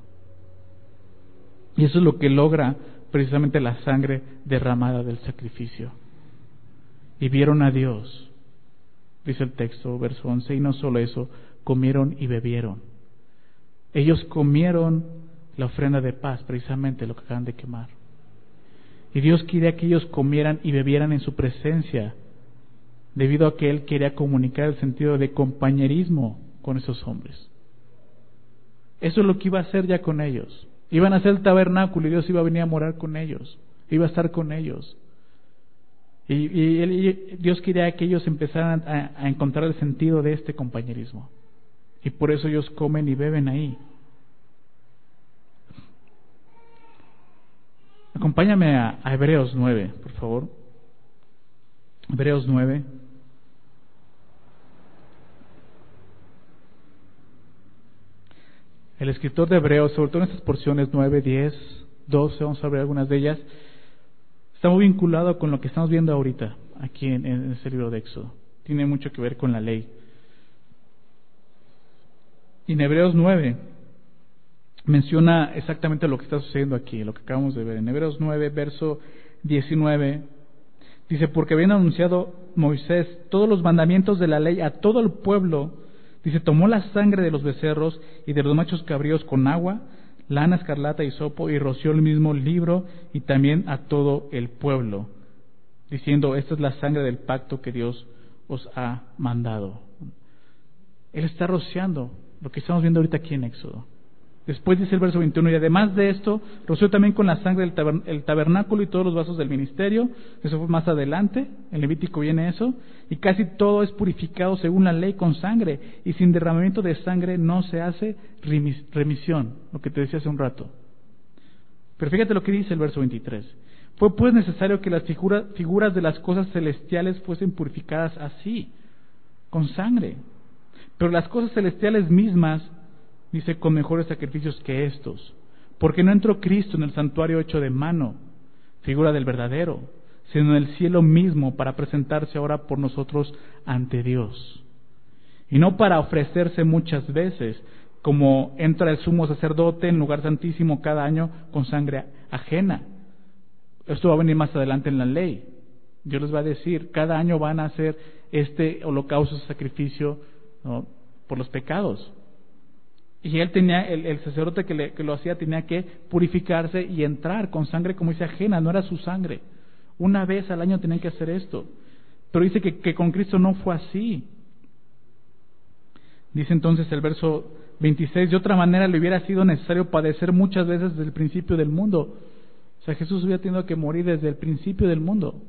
S1: Y eso es lo que logra precisamente la sangre derramada del sacrificio. Y vieron a Dios, dice el texto, verso 11, y no solo eso, comieron y bebieron. Ellos comieron la ofrenda de paz, precisamente lo que acaban de quemar. Y Dios quería que ellos comieran y bebieran en su presencia, debido a que Él quería comunicar el sentido de compañerismo con esos hombres. Eso es lo que iba a hacer ya con ellos. Iban a hacer el tabernáculo y Dios iba a venir a morar con ellos, iba a estar con ellos. Y Dios quería que ellos empezaran a encontrar el sentido de este compañerismo. Y por eso ellos comen y beben ahí. Acompáñame a Hebreos 9, por favor. Hebreos 9. El escritor de Hebreos, sobre todo en estas porciones 9, 10, 12, vamos a ver algunas de ellas, está muy vinculado con lo que estamos viendo ahorita, aquí en este libro de Éxodo. Tiene mucho que ver con la ley. Y en Hebreos 9 menciona exactamente lo que está sucediendo aquí, lo que acabamos de ver. En Hebreos 9, verso 19, dice: porque habiendo anunciado Moisés todos los mandamientos de la ley a todo el pueblo, dice, tomó la sangre de los becerros y de los machos cabríos con agua, lana escarlata y hisopo, y roció el mismo libro y también a todo el pueblo, diciendo: esta es la sangre del pacto que Dios os ha mandado. Él está rociando lo que estamos viendo ahorita aquí en Éxodo. Después dice el verso 21, y además de esto, roció también con la sangre el tabernáculo y todos los vasos del ministerio. Eso fue más adelante, en Levítico viene eso. Y casi todo es purificado según la ley con sangre, y sin derramamiento de sangre no se hace remisión, lo que te decía hace un rato. Pero fíjate lo que dice el verso 23. Fue pues necesario que las figuras de las cosas celestiales fuesen purificadas así, con sangre. Pero las cosas celestiales mismas, dice, con mejores sacrificios que estos, porque no entró Cristo en el santuario hecho de mano, figura del verdadero, sino en el cielo mismo, para presentarse ahora por nosotros ante Dios. Y no para ofrecerse muchas veces, como entra el sumo sacerdote en el lugar santísimo cada año con sangre ajena. Esto va a venir más adelante en la ley. Dios les va a decir, cada año van a hacer este holocausto, sacrificio, ¿no?, por los pecados. Y él tenía, el sacerdote que lo hacía tenía que purificarse y entrar con sangre, como dice, ajena, no era su sangre. Una vez al año tenían que hacer esto. Pero dice que con Cristo no fue así. Dice entonces el verso 26, de otra manera le hubiera sido necesario padecer muchas veces desde el principio del mundo. O sea, Jesús hubiera tenido que morir desde el principio del mundo.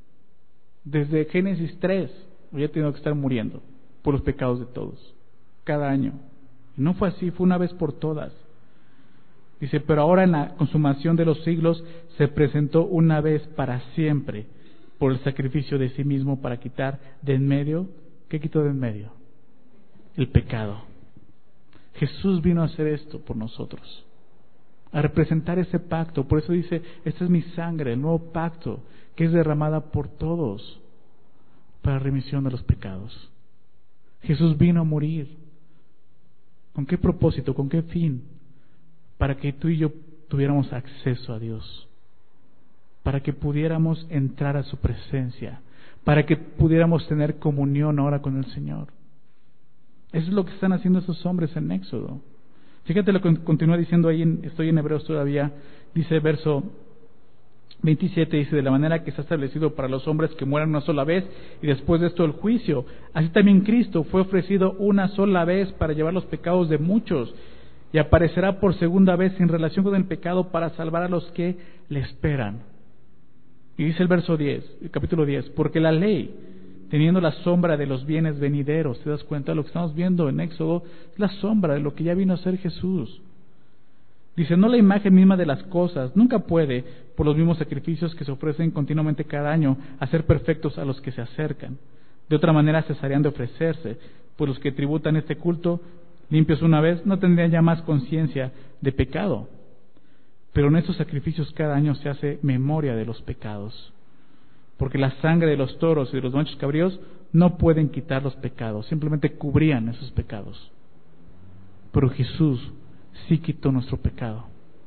S1: Desde Génesis 3 hubiera tenido que estar muriendo por los pecados de todos, cada año. Y no fue así, fue una vez por todas. Dice, pero ahora en la consumación de los siglos se presentó una vez para siempre por el sacrificio de sí mismo para quitar de en medio. ¿Qué quitó de en medio? El pecado. Jesús vino a hacer esto por nosotros, a representar ese pacto. Por eso dice, esta es mi sangre, el nuevo pacto, que es derramada por todos para remisión de los pecados. Jesús vino a morir. ¿Con qué propósito? ¿Con qué fin? Para que tú y yo tuviéramos acceso a Dios, para que pudiéramos entrar a su presencia, para que pudiéramos tener comunión ahora con el Señor. Eso es lo que están haciendo esos hombres en Éxodo. Fíjate lo que continúa diciendo ahí, estoy en Hebreos todavía, dice verso 27, dice, de la manera que está establecido para los hombres que mueran una sola vez y después de esto el juicio. Así también Cristo fue ofrecido una sola vez para llevar los pecados de muchos y aparecerá por segunda vez en relación con el pecado para salvar a los que le esperan. Y dice el verso 10, el capítulo 10, porque la ley, teniendo la sombra de los bienes venideros, ¿te das cuenta? Lo que estamos viendo en Éxodo es la sombra de lo que ya vino a ser Jesús. Dice, no la imagen misma de las cosas, nunca puede, por los mismos sacrificios que se ofrecen continuamente cada año, hacer perfectos a los que se acercan. De otra manera cesarían de ofrecerse, pues los que tributan este culto, limpios una vez, no tendrían ya más conciencia de pecado. Pero en estos sacrificios cada año se hace memoria de los pecados, porque la sangre de los toros y de los machos cabríos no pueden quitar los pecados, simplemente cubrían esos pecados. Pero Jesús sí quitó nuestro pecado.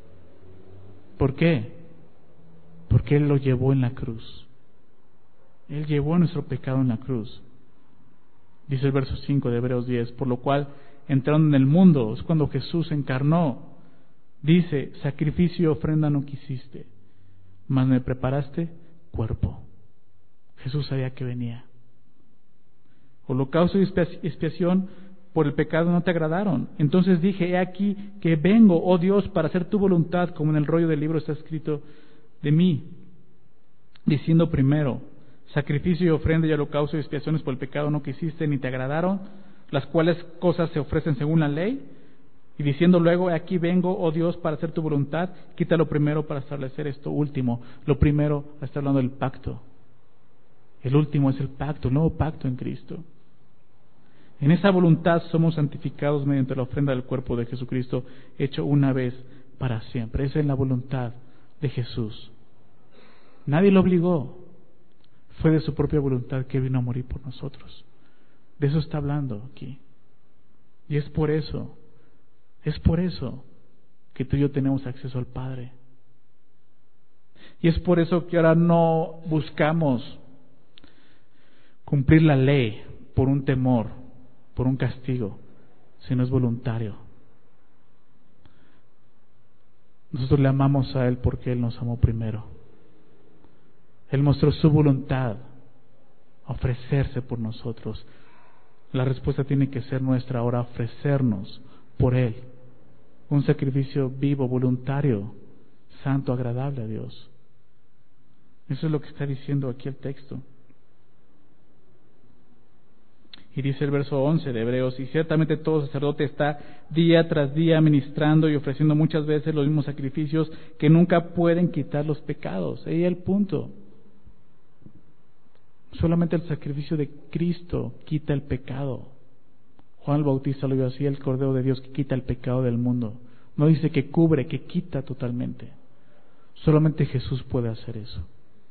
S1: ¿Por qué? Porque Él lo llevó en la cruz. Él llevó nuestro pecado en la cruz. Dice el verso 5 de Hebreos 10, por lo cual entrando en el mundo, es cuando Jesús encarnó. Dice, sacrificio y ofrenda no quisiste, mas me preparaste cuerpo. Jesús sabía que venía. Holocausto y expiación por el pecado no te agradaron. Entonces dije, he aquí que vengo, oh Dios, para hacer tu voluntad, como en el rollo del libro está escrito de mí, diciendo primero, sacrificio y ofrenda y holocausto y expiaciones por el pecado no quisiste ni te agradaron, las cuales cosas se ofrecen según la ley, y diciendo luego, he aquí vengo, oh Dios, para hacer tu voluntad, quita lo primero para establecer esto último. Lo primero está hablando del pacto. El último es el pacto, el nuevo pacto en Cristo. En esa voluntad somos santificados mediante la ofrenda del cuerpo de Jesucristo, hecho una vez para siempre. Esa es la voluntad de Jesús. Nadie lo obligó. Fue de su propia voluntad que vino a morir por nosotros. De eso está hablando aquí. Y es por eso Es por eso que tú y yo tenemos acceso al Padre. Y es por eso que ahora no buscamos cumplir la ley por un temor, por un castigo, sino es voluntario. Nosotros le amamos a Él porque Él nos amó primero. Él mostró su voluntad a ofrecerse por nosotros. La respuesta tiene que ser nuestra ahora, ofrecernos por Él. Un sacrificio vivo, voluntario, santo, agradable a Dios. Eso es lo que está diciendo aquí el texto. Y dice el verso 11 de Hebreos: y ciertamente todo sacerdote está día tras día ministrando y ofreciendo muchas veces los mismos sacrificios que nunca pueden quitar los pecados. Ahí el punto. Solamente el sacrificio de Cristo quita el pecado. Juan el Bautista lo vio así: el Cordero de Dios que quita el pecado del mundo. No dice que cubre, que quita totalmente. Solamente Jesús puede hacer eso.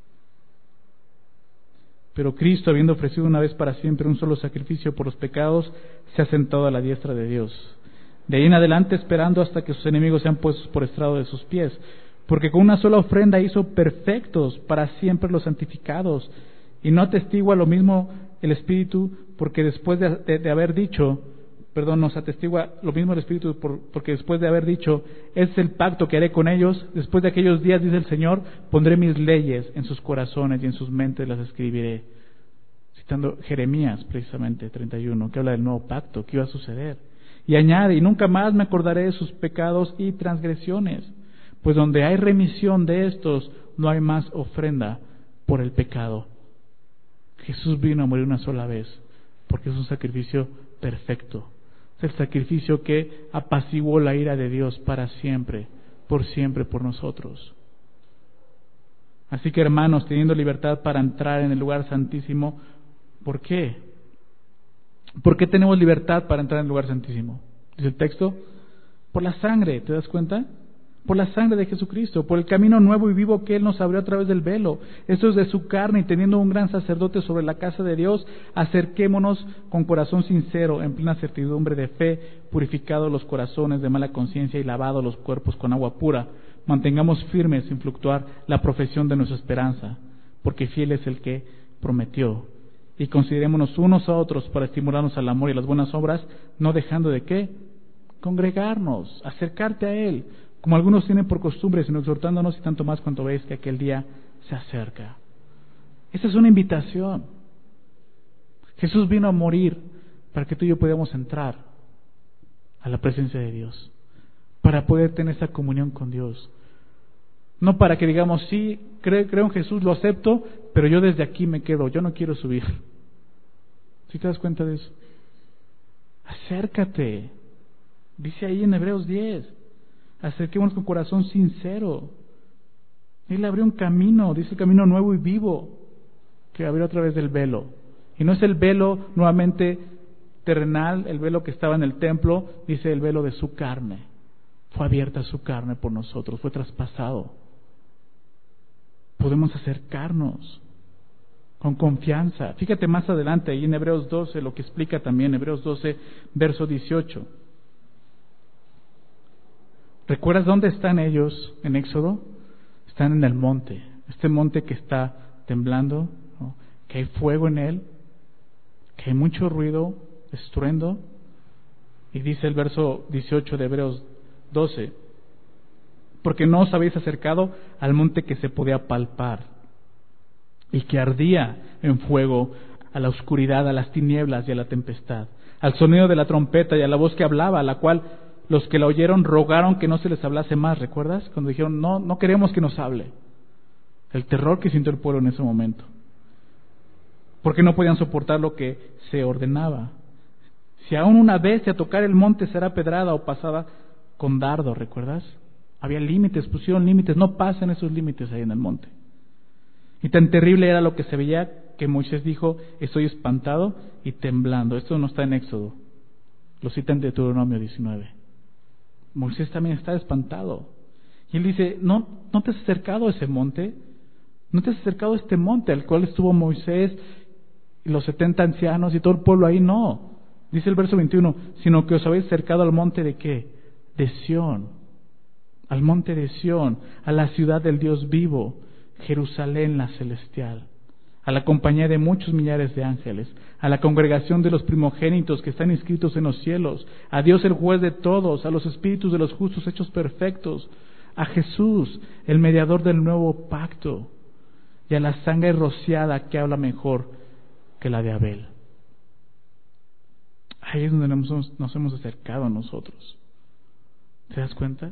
S1: Pero Cristo, habiendo ofrecido una vez para siempre un solo sacrificio por los pecados, se ha sentado a la diestra de Dios. De ahí en adelante esperando hasta que sus enemigos sean puestos por estrado de sus pies. Porque con una sola ofrenda hizo perfectos para siempre los santificados. Y no atestigua lo mismo el Espíritu, porque después de haber dicho, nos atestigua lo mismo el Espíritu, porque después de haber dicho, este es el pacto que haré con ellos, después de aquellos días, dice el Señor, pondré mis leyes en sus corazones y en sus mentes las escribiré. Citando Jeremías, precisamente, 31, que habla del nuevo pacto, que iba a suceder. Y añade: y nunca más me acordaré de sus pecados y transgresiones, pues donde hay remisión de estos, no hay más ofrenda por el pecado. Jesús vino a morir una sola vez, porque es un sacrificio perfecto. Es el sacrificio que apaciguó la ira de Dios para siempre por nosotros. Así que, hermanos, teniendo libertad para entrar en el lugar santísimo, ¿por qué? ¿Por qué tenemos libertad para entrar en el lugar santísimo? Dice el texto: por la sangre, ¿te das cuenta? Por la sangre de Jesucristo, por el camino nuevo y vivo que Él nos abrió a través del velo. Esto es de su carne, y teniendo un gran sacerdote sobre la casa de Dios, acerquémonos con corazón sincero, en plena certidumbre de fe, purificados los corazones de mala conciencia y lavados los cuerpos con agua pura. Mantengamos firmes sin fluctuar la profesión de nuestra esperanza, porque fiel es el que prometió. Y considerémonos unos a otros para estimularnos al amor y a las buenas obras, no dejando de ¿qué? Congregarnos, acercarte a Él, como algunos tienen por costumbre, sino exhortándonos, y tanto más cuanto veis que aquel día se acerca. Esta es una invitación. Jesús vino a morir para que tú y yo podamos entrar a la presencia de Dios, para poder tener esa comunión con Dios. No para que digamos, sí, creo en Jesús, lo acepto, pero yo desde aquí me quedo, yo no quiero subir. ¿Sí te das cuenta de eso? Acércate. Dice ahí en Hebreos 10. Acerquémonos con corazón sincero. Él abrió un camino, dice el camino nuevo y vivo, que abrió a través del velo. Y no es el velo nuevamente terrenal, el velo que estaba en el templo, dice el velo de su carne. Fue abierta su carne por nosotros, fue traspasado. Podemos acercarnos con confianza. Fíjate más adelante, ahí en Hebreos 12, lo que explica también, Hebreos 12, verso 18. ¿Recuerdas dónde están ellos en Éxodo? Están en el monte, este monte que está temblando, ¿no? Que hay fuego en él, que hay mucho ruido, estruendo. Y dice el verso 18 de Hebreos 12: porque no os habéis acercado al monte que se podía palpar y que ardía en fuego, a la oscuridad, a las tinieblas y a la tempestad, al sonido de la trompeta y a la voz que hablaba, a la cual los que la oyeron rogaron que no se les hablase más. ¿Recuerdas? Cuando dijeron, no queremos que nos hable. El terror que sintió el pueblo en ese momento. Porque no podían soportar lo que se ordenaba. Si aún una bestia tocar el monte será pedrada o pasada con dardo, ¿recuerdas? Había límites, pusieron límites, no pasen esos límites ahí en el monte. Y tan terrible era lo que se veía que Moisés dijo: estoy espantado y temblando. Esto no está en Éxodo, lo cita en Deuteronomio 19. Moisés también está espantado. Y él dice, ¿no te has acercado a ese monte? ¿No te has acercado a este monte al cual estuvo Moisés y los 70 ancianos y todo el pueblo ahí? No. Dice el verso 21, sino que os habéis acercado al monte ¿de qué? de Sión, al monte de Sión, a la ciudad del Dios vivo, Jerusalén la celestial, a la compañía de muchos millares de ángeles, a la congregación de los primogénitos que están inscritos en los cielos, a Dios el juez de todos, a los espíritus de los justos hechos perfectos, a Jesús, el mediador del nuevo pacto, y a la sangre rociada que habla mejor que la de Abel. Ahí es donde nos hemos acercado a nosotros. ¿Te das cuenta?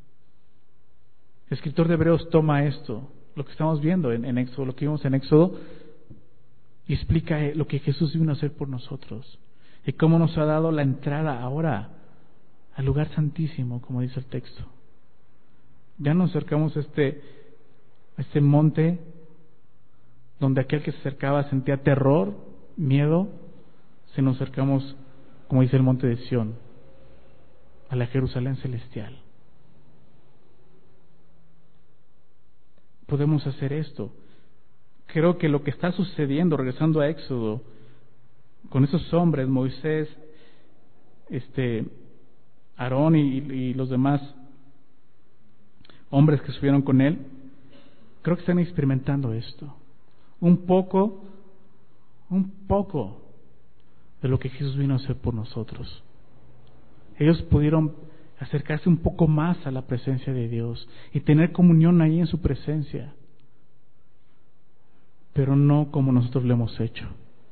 S1: El escritor de Hebreos toma esto, lo que estamos viendo en Éxodo, lo que vimos en Éxodo, y explica lo que Jesús vino a hacer por nosotros y cómo nos ha dado la entrada ahora al lugar santísimo, como dice el texto. Ya nos acercamos a este monte donde aquel que se acercaba sentía terror, miedo. Se nos acercamos, como dice el monte de Sión, a la Jerusalén celestial. Podemos hacer esto. Creo que lo que está sucediendo, regresando a Éxodo, con esos hombres, Moisés, Aarón y los demás hombres que subieron con él, creo que están experimentando esto. Un poco de lo que Jesús vino a hacer por nosotros. Ellos pudieron acercarse un poco más a la presencia de Dios y tener comunión ahí en su presencia, pero no como nosotros lo hemos hecho,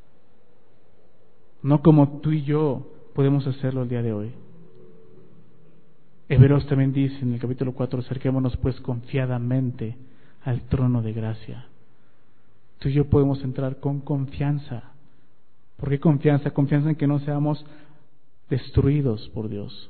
S1: no como tú y yo podemos hacerlo el día de hoy. Hebreos también dice en el capítulo 4, acerquémonos pues confiadamente al trono de gracia. Tú y yo podemos entrar con confianza. ¿Por qué confianza? Confianza en que no seamos destruidos por Dios.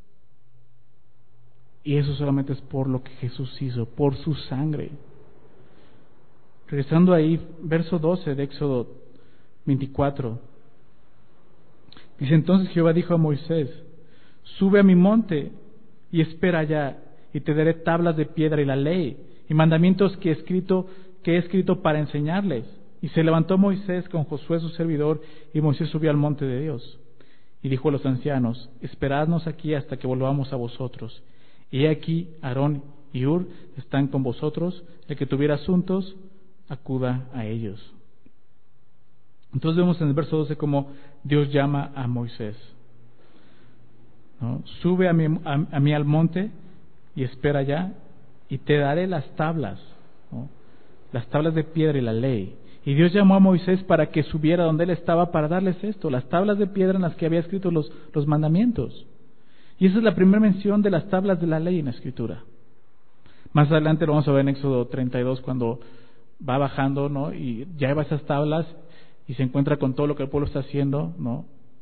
S1: Y eso solamente es por lo que Jesús hizo, por su sangre. Regresando ahí, verso 12 de Éxodo 24. Dice: entonces Jehová dijo a Moisés: sube a mi monte y espera allá, y te daré tablas de piedra y la ley, y mandamientos que he escrito para enseñarles. Y se levantó Moisés con Josué su servidor, y Moisés subió al monte de Dios. Y dijo a los ancianos: esperadnos aquí hasta que volvamos a vosotros. Y he aquí Aarón y Hur están con vosotros, el que tuviera asuntos, acuda a ellos. Entonces vemos en el verso 12 cómo Dios llama a Moisés, ¿no? Sube a mí al monte y espera allá, y te daré las tablas, ¿no? Las tablas de piedra y la ley. Y Dios llamó a Moisés para que subiera donde él estaba para darles esto, las tablas de piedra en las que había escrito los mandamientos. Y esa es la primera mención de las tablas de la ley en la Escritura. Más adelante lo vamos a ver en Éxodo 32, cuando va bajando, ¿no? Y ya lleva esas tablas y se encuentra con todo lo que el pueblo está haciendo, ¿no?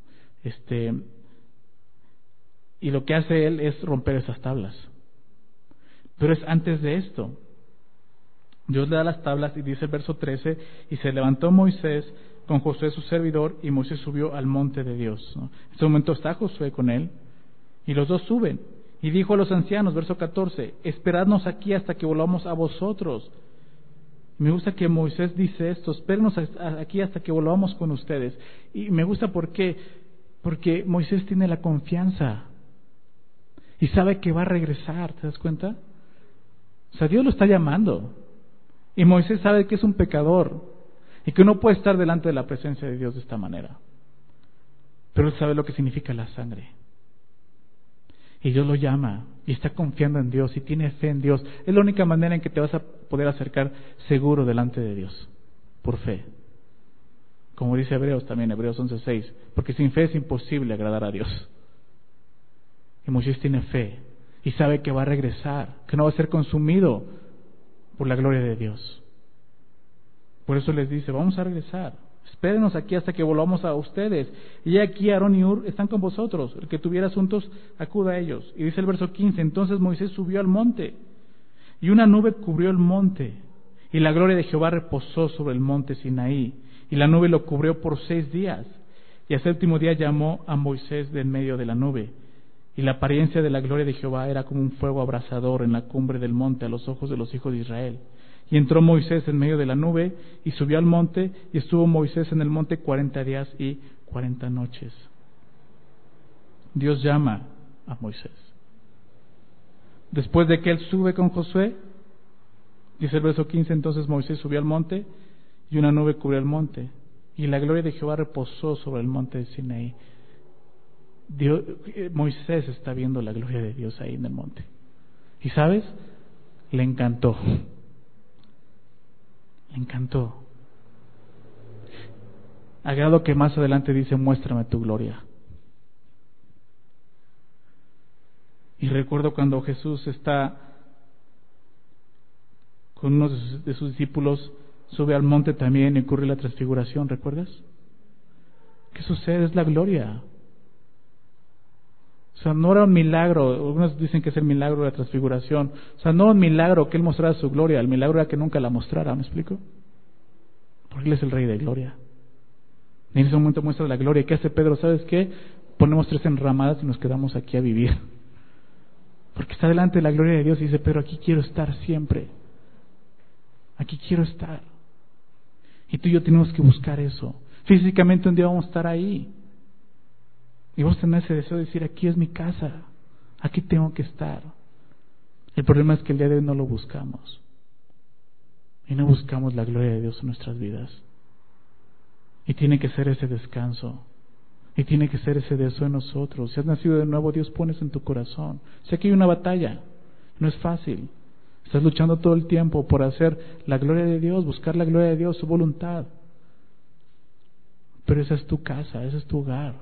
S1: Y lo que hace él es romper esas tablas. Pero es antes de esto. Dios le da las tablas y dice el verso 13: y se levantó Moisés con Josué su servidor, y Moisés subió al monte de Dios, ¿no? En este momento está Josué con él, y los dos suben. Y dijo a los ancianos, verso 14: esperadnos aquí hasta que volvamos a vosotros. Me gusta que Moisés dice esto: espérenos aquí hasta que volvamos con ustedes. Y me gusta porque Moisés tiene la confianza y sabe que va a regresar. ¿Te das cuenta? O sea, Dios lo está llamando, y Moisés sabe que es un pecador y que no puede estar delante de la presencia de Dios de esta manera, pero él sabe lo que significa la sangre. Y Dios lo llama y está confiando en Dios y tiene fe en Dios. Es la única manera en que te vas a poder acercar seguro delante de Dios, por fe. Como dice Hebreos también, Hebreos 11:6, porque sin fe es imposible agradar a Dios. Y Moisés tiene fe y sabe que va a regresar, que no va a ser consumido por la gloria de Dios. Por eso les dice: vamos a regresar, espérenos aquí hasta que volvamos a ustedes. Y aquí Aarón y Hur están con vosotros, el que tuviera asuntos acuda a ellos. Y dice el verso 15: entonces Moisés subió al monte, y una nube cubrió el monte, y la gloria de Jehová reposó sobre el monte Sinaí, y la nube lo cubrió por 6 días. Y al 7º día llamó a Moisés de en medio de la nube, y la apariencia de la gloria de Jehová era como un fuego abrasador en la cumbre del monte a los ojos de los hijos de Israel. Y entró Moisés en medio de la nube y subió al monte, y estuvo Moisés en el monte 40 días y 40 noches. Dios llama a Moisés. Después de que él sube con Josué, dice el verso 15, entonces Moisés subió al monte y una nube cubrió el monte y la gloria de Jehová reposó sobre el monte de Sinaí. Moisés está viendo la gloria de Dios ahí en el monte. ¿Y sabes? Le encantó. Le encantó. A grado que más adelante dice, muéstrame tu gloria. Y recuerdo cuando Jesús está con uno de sus discípulos, sube al monte también y ocurre la transfiguración, ¿recuerdas? ¿Qué sucede? Es la gloria. O sea, no era un milagro, algunos dicen que es el milagro de la transfiguración. O sea, no un milagro que Él mostrara su gloria, el milagro era que nunca la mostrara, ¿me explico? Porque Él es el Rey de gloria. Y en ese momento muestra la gloria. ¿Y qué hace Pedro? ¿Sabes qué? Ponemos 3 enramadas y nos quedamos aquí a vivir. Porque está delante de la gloria de Dios y dice, Pedro, aquí quiero estar siempre. Aquí quiero estar. Y tú y yo tenemos que buscar eso. Físicamente un día vamos a estar ahí. Y vos tenés ese deseo de decir, aquí es mi casa, aquí tengo que estar. El problema es que el día de hoy no lo buscamos. Y no buscamos la gloria de Dios en nuestras vidas. Y tiene que ser ese descanso. Y tiene que ser ese deseo en nosotros. Si has nacido de nuevo, Dios pone eso en tu corazón. Sé que hay una batalla, no es fácil. Estás luchando todo el tiempo por hacer la gloria de Dios, buscar la gloria de Dios, su voluntad. Pero esa es tu casa, ese es tu hogar.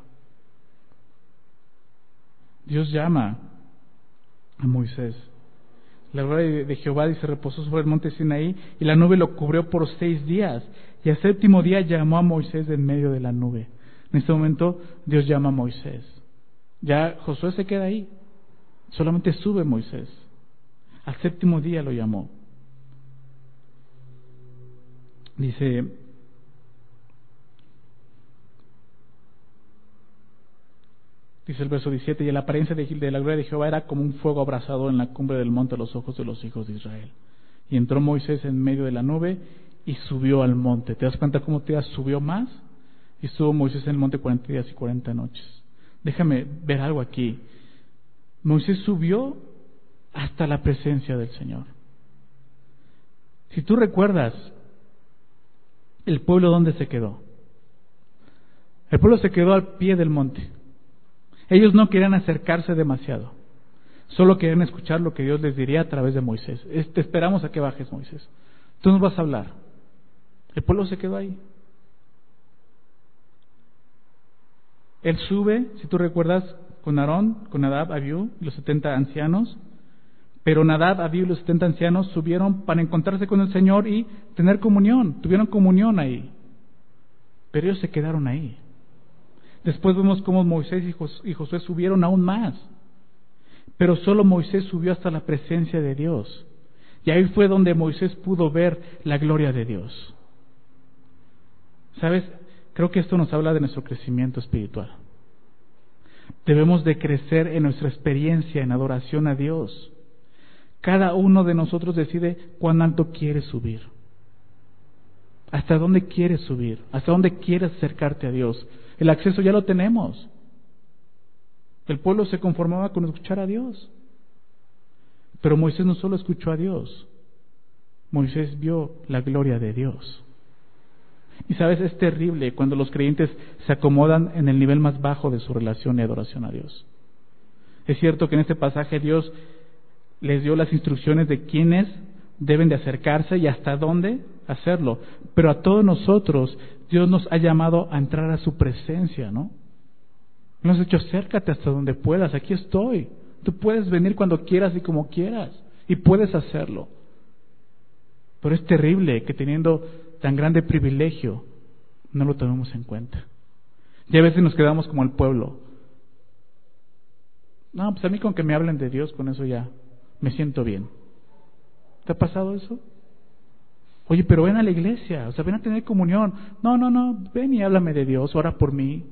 S1: Dios llama a Moisés. La gloria de Jehová, dice, reposó sobre el monte Sinaí y la nube lo cubrió por 6 días. Y al 7º día llamó a Moisés de en medio de la nube. En este momento Dios llama a Moisés. Ya Josué se queda ahí. Solamente sube Moisés. Al 7º día lo llamó. Dice el verso 17, y la apariencia de la gloria de Jehová era como un fuego abrasador en la cumbre del monte a los ojos de los hijos de Israel. Y entró Moisés en medio de la nube y subió al monte. ¿Te das cuenta cómo te subió más? Y estuvo Moisés en el monte 40 días y 40 noches. Déjame ver algo aquí. Moisés subió hasta la presencia del Señor. Si tú recuerdas, el pueblo, ¿dónde se quedó? El pueblo se quedó al pie del monte. Ellos no querían acercarse demasiado. Solo querían escuchar lo que Dios les diría a través de Moisés. Te esperamos a que bajes, Moisés. Tú nos vas a hablar. El pueblo se quedó ahí. Él sube, si tú recuerdas, con Aarón, con Nadab, Abiú y los 70 ancianos. Pero Nadab, Abiú y los 70 ancianos subieron para encontrarse con el Señor y tener comunión. Tuvieron comunión ahí. Pero ellos se quedaron ahí. Después vemos cómo Moisés y Josué subieron aún más. Pero solo Moisés subió hasta la presencia de Dios. Y ahí fue donde Moisés pudo ver la gloria de Dios. ¿Sabes? Creo que esto nos habla de nuestro crecimiento espiritual. Debemos de crecer en nuestra experiencia en adoración a Dios. Cada uno de nosotros decide cuán alto quiere subir. ¿Hasta dónde quieres subir? ¿Hasta dónde quieres acercarte a Dios? El acceso ya lo tenemos. El pueblo se conformaba con escuchar a Dios. Pero Moisés no solo escuchó a Dios, Moisés vio la gloria de Dios. Y sabes, es terrible cuando los creyentes se acomodan en el nivel más bajo de su relación y adoración a Dios. Es cierto que en este pasaje Dios les dio las instrucciones de quiénes deben de acercarse y hasta dónde hacerlo. Pero a todos nosotros Dios nos ha llamado a entrar a su presencia, ¿no? Nos ha dicho, acércate hasta donde puedas, aquí estoy. Tú puedes venir cuando quieras y como quieras, y puedes hacerlo. Pero es terrible que teniendo tan grande privilegio, no lo tomemos en cuenta. Y a veces nos quedamos como el pueblo. No, pues a mí con que me hablen de Dios, con eso ya me siento bien. ¿Te ha pasado eso? Oye, pero ven a la iglesia, o sea, ven a tener comunión. No, ven y háblame de Dios, ora por mí.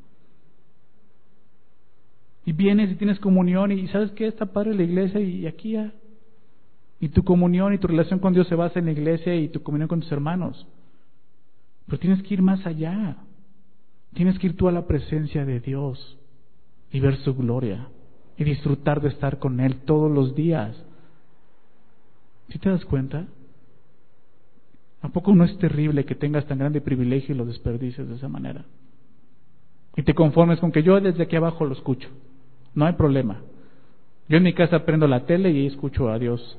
S1: Y vienes y tienes comunión y ¿sabes qué? Está padre la iglesia y aquí ya. Y tu comunión y tu relación con Dios se basa en la iglesia y tu comunión con tus hermanos. Pero tienes que ir más allá. Tienes que ir tú a la presencia de Dios y ver su gloria. y disfrutar de estar con Él todos los días. ¿Sí te das cuenta? ¿A poco no es terrible que tengas tan grande privilegio y lo desperdicies de esa manera? Y te conformes con que yo desde aquí abajo lo escucho. No hay problema. Yo en mi casa prendo la tele y escucho a Dios.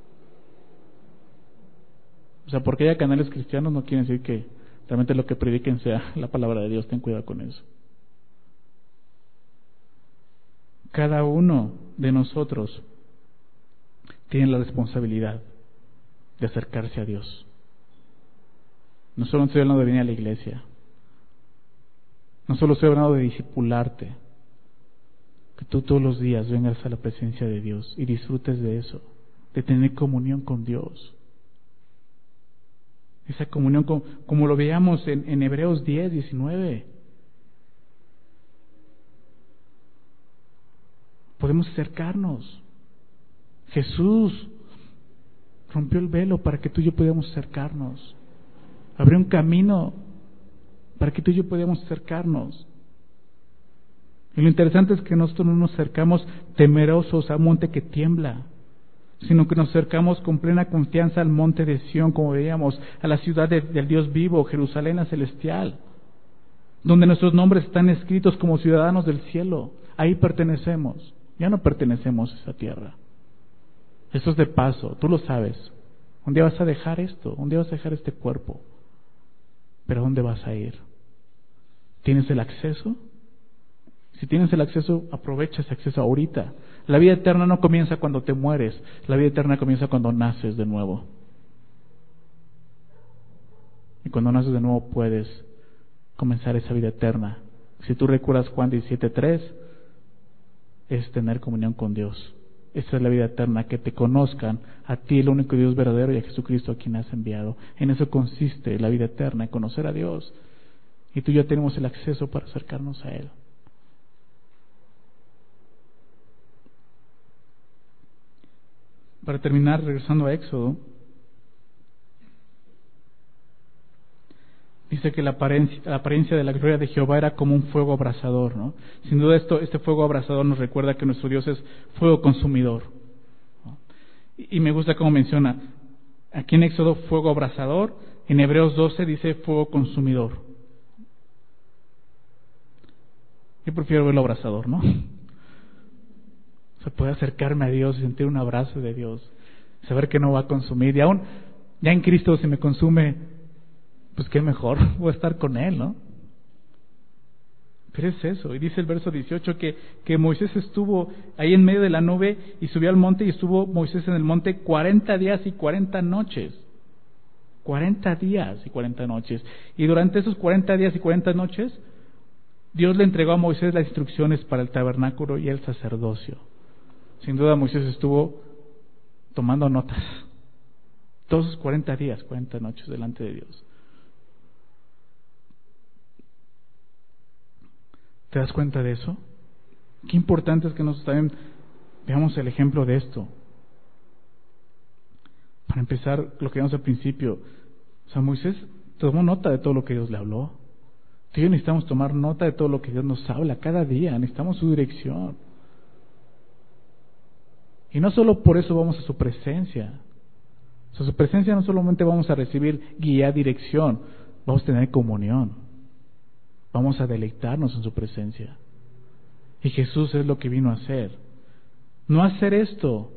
S1: O sea, porque haya canales cristianos no quiere decir que realmente lo que prediquen sea la palabra de Dios. Ten cuidado con eso. Cada uno de nosotros tiene la responsabilidad de acercarse a Dios. No solo estoy hablando de venir a la iglesia. No solo estoy hablando de discipularte. Que tú todos los días vengas a la presencia de Dios y disfrutes de eso, de tener comunión con Dios. Esa comunión como lo veíamos en Hebreos 10, 19. Podemos acercarnos. Jesús rompió el velo para que tú y yo pudiéramos acercarnos. Abrió un camino para que tú y yo pudiéramos acercarnos. Y lo interesante es que nosotros no nos acercamos temerosos a un monte que tiembla, sino que nos acercamos con plena confianza al monte de Sión, como veíamos, a la ciudad del Dios vivo, Jerusalén la celestial, donde nuestros nombres están escritos como ciudadanos del cielo. Ahí pertenecemos. Ya no pertenecemos a esa tierra. Eso es de paso, tú lo sabes. Un día vas a dejar esto, un día vas a dejar este cuerpo. Pero ¿a dónde vas a ir? ¿Tienes el acceso? Si tienes el acceso, aprovecha ese acceso ahorita. La vida eterna no comienza cuando te mueres, la vida eterna comienza cuando naces de nuevo. Y cuando naces de nuevo puedes comenzar esa vida eterna. Si tú recuerdas Juan 17:3, es tener comunión con Dios. Esa es la vida eterna, que te conozcan a ti, el único Dios verdadero, y a Jesucristo a quien has enviado. En eso consiste la vida eterna, en conocer a Dios. Y tú y yo tenemos el acceso para acercarnos a Él. Para terminar, regresando a Éxodo, dice que la apariencia de la gloria de Jehová era como un fuego abrasador, ¿no? Sin duda este fuego abrasador nos recuerda que nuestro Dios es fuego consumidor, ¿no? Y me gusta cómo menciona aquí en Éxodo fuego abrasador, en Hebreos 12 dice fuego consumidor. Yo prefiero verlo abrasador, ¿no? O sea, poder acercarme a Dios y sentir un abrazo de Dios, saber que no va a consumir, y aún ya en Cristo si me consume, pues qué mejor, voy a estar con Él, ¿no? Pero es eso, y dice el verso 18 que Moisés estuvo ahí en medio de la nube y subió al monte, y estuvo Moisés en el monte 40 días y 40 noches. 40 días y 40 noches. Y durante esos 40 días y 40 noches, Dios le entregó a Moisés las instrucciones para el tabernáculo y el sacerdocio. Sin duda Moisés estuvo tomando notas. Todos esos 40 días, 40 noches delante de Dios. ¿Te das cuenta de eso? Qué importante es que nosotros también veamos el ejemplo de esto. Para empezar, lo que vimos al principio, o sea, Moisés tomó nota de todo lo que Dios le habló. Tú y yo necesitamos tomar nota de todo lo que Dios nos habla cada día, necesitamos su dirección. Y no solo por eso vamos a su presencia. O sea, su presencia no solamente vamos a recibir guía, dirección, vamos a tener comunión. Vamos a deleitarnos en su presencia. Y Jesús es lo que vino a hacer. No hacer esto.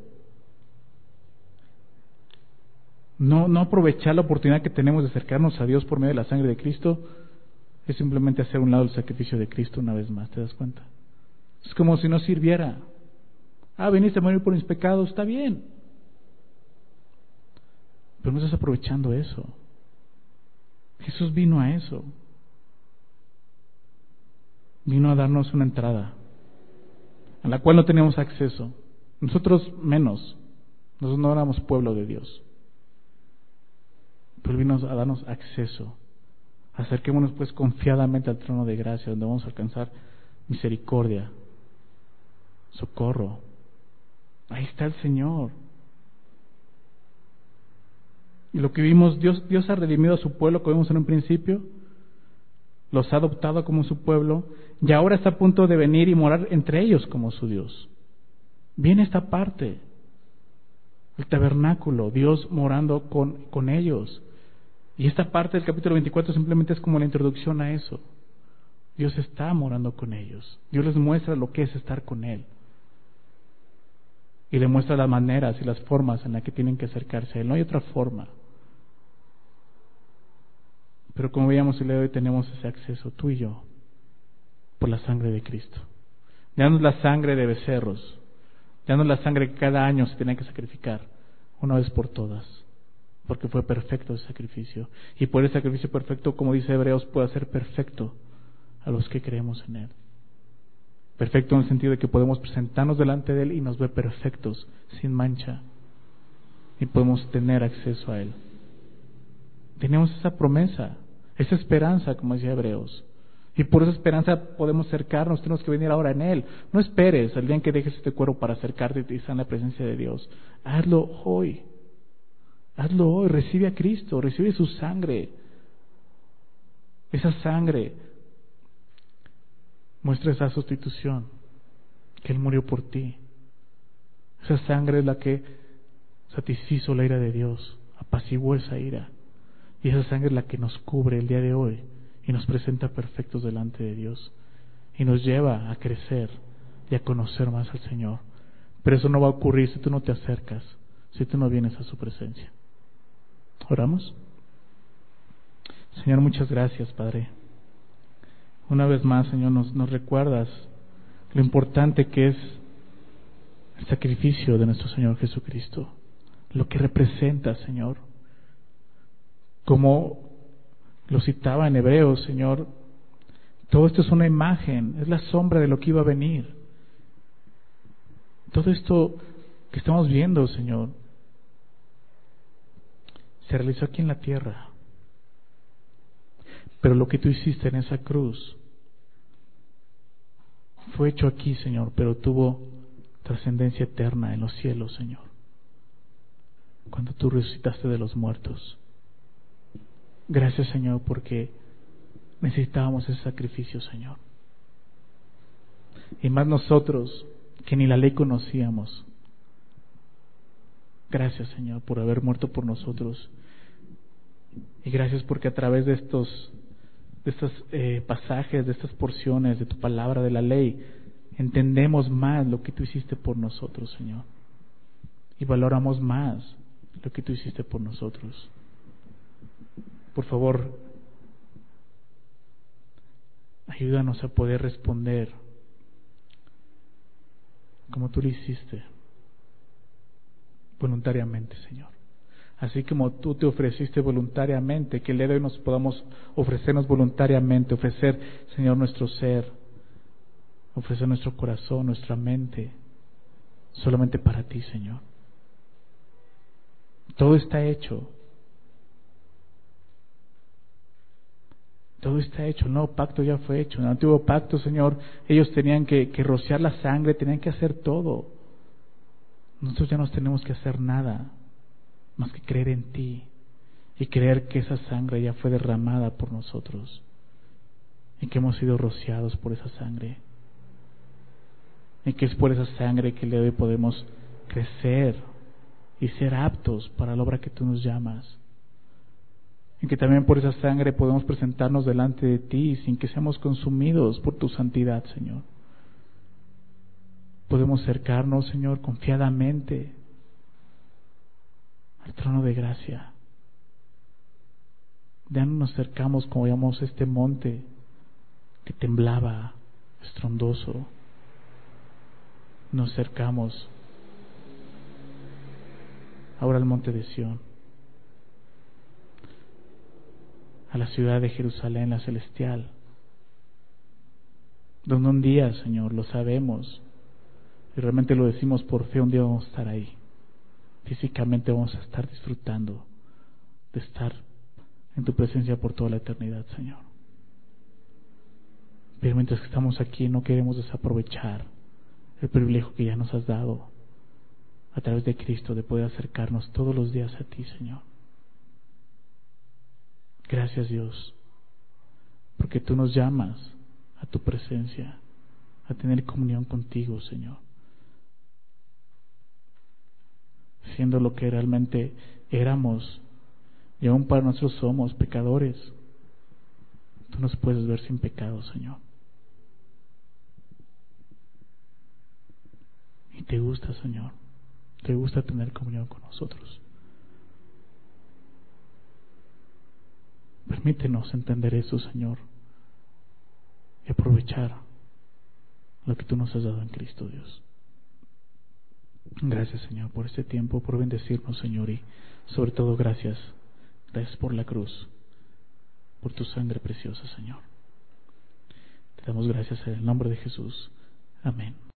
S1: No aprovechar la oportunidad que tenemos de acercarnos a Dios por medio de la sangre de Cristo, es simplemente hacer a un lado el sacrificio de Cristo una vez más. ¿Te das cuenta? Es como si no sirviera. Viniste a morir por mis pecados, está bien. Pero no estás aprovechando eso. Jesús vino a eso. Vino a darnos una entrada a la cual no teníamos acceso. Nosotros menos. Nosotros no éramos pueblo de Dios. Pero vino a darnos acceso. Acerquémonos pues confiadamente al trono de gracia, donde vamos a alcanzar misericordia, socorro. Ahí está el Señor. Y lo que vimos, Dios ha redimido a su pueblo, como vimos en un principio, los ha adoptado como su pueblo, y ahora está a punto de venir y morar entre ellos como su Dios. Viene esta parte, el tabernáculo, Dios morando con ellos. Y esta parte del capítulo 24 simplemente es como la introducción a eso. Dios está morando con ellos. Dios les muestra lo que es estar con Él. Y le muestra las maneras y las formas en las que tienen que acercarse a Él. No hay otra forma. Pero como veíamos el día de hoy, tenemos ese acceso, tú y yo, por la sangre de Cristo. Ya no es la sangre de becerros, ya no es la sangre que cada año se tiene que sacrificar, una vez por todas, porque fue perfecto ese sacrificio. Y por ese sacrificio perfecto, como dice Hebreos, puede ser perfecto a los que creemos en Él. Perfecto en el sentido de que podemos presentarnos delante de Él y nos ve perfectos, sin mancha, y podemos tener acceso a Él. Tenemos esa promesa, esa esperanza, como decía Hebreos. Y por esa esperanza podemos acercarnos, tenemos que venir ahora en Él. No esperes el día en que dejes este cuerpo para acercarte y estar en la presencia de Dios. Hazlo hoy. Hazlo hoy. Recibe a Cristo, recibe su sangre. Esa sangre muestra esa sustitución, que Él murió por ti. Esa sangre es la que satisfizo la ira de Dios, apaciguó esa ira. Y esa sangre es la que nos cubre el día de hoy y nos presenta perfectos delante de Dios y nos lleva a crecer y a conocer más al Señor. Pero eso no va a ocurrir si tú no te acercas, si tú no vienes a su presencia. ¿Oramos? Señor, muchas gracias, Padre. Una vez más, Señor, nos recuerdas lo importante que es el sacrificio de nuestro Señor Jesucristo, lo que representa, Señor. Como lo citaba en Hebreos, Señor, todo esto es una imagen, es la sombra de lo que iba a venir. Todo esto que estamos viendo, Señor, se realizó aquí en la tierra. Pero lo que tú hiciste en esa cruz fue hecho aquí, Señor, pero tuvo trascendencia eterna en los cielos, Señor. Cuando tú resucitaste de los muertos. Gracias, Señor, porque necesitábamos ese sacrificio, Señor. Y más nosotros, que ni la ley conocíamos. Gracias, Señor, por haber muerto por nosotros. Y gracias porque a través de estos pasajes, de estas porciones de tu palabra, de la ley, entendemos más lo que tú hiciste por nosotros, Señor. Y valoramos más lo que tú hiciste por nosotros. Por favor, ayúdanos a poder responder como tú lo hiciste, voluntariamente, Señor. Así como tú te ofreciste voluntariamente, que el día de hoy nos podamos ofrecernos voluntariamente, ofrecer, Señor, nuestro ser, ofrecer nuestro corazón, nuestra mente, solamente para ti, Señor. Todo está hecho. Todo está hecho, el nuevo pacto ya fue hecho. En el antiguo pacto, Señor, ellos tenían que rociar la sangre, tenían que hacer todo. Nosotros ya no tenemos que hacer nada más que creer en ti y creer que esa sangre ya fue derramada por nosotros y que hemos sido rociados por esa sangre y que es por esa sangre que el día de hoy podemos crecer y ser aptos para la obra que tú nos llamas. Y que también por esa sangre podemos presentarnos delante de ti sin que seamos consumidos por tu santidad, Señor. Podemos acercarnos, Señor, confiadamente al trono de gracia. Ya no nos acercamos como veíamos este monte que temblaba, estrondoso. Nos acercamos ahora al monte de Sión, a la ciudad de Jerusalén, la celestial, donde un día, Señor, lo sabemos y realmente lo decimos por fe, un día vamos a estar ahí. Físicamente vamos a estar disfrutando de estar en tu presencia por toda la eternidad, Señor. Pero mientras que estamos aquí no queremos desaprovechar el privilegio que ya nos has dado a través de Cristo de poder acercarnos todos los días a ti, Señor. Gracias, Dios, porque tú nos llamas a tu presencia, a tener comunión contigo, Señor. siendo lo que realmente éramos, y aún para nosotros somos pecadores. Tú nos puedes ver sin pecado, Señor. Y te gusta, Señor, te gusta tener comunión con nosotros. Permítenos entender eso, Señor, y aprovechar lo que tú nos has dado en Cristo, Dios. Gracias, Señor, por este tiempo, por bendecirnos, Señor, y sobre todo gracias por la cruz, por tu sangre preciosa, Señor. Te damos gracias en el nombre de Jesús. Amén.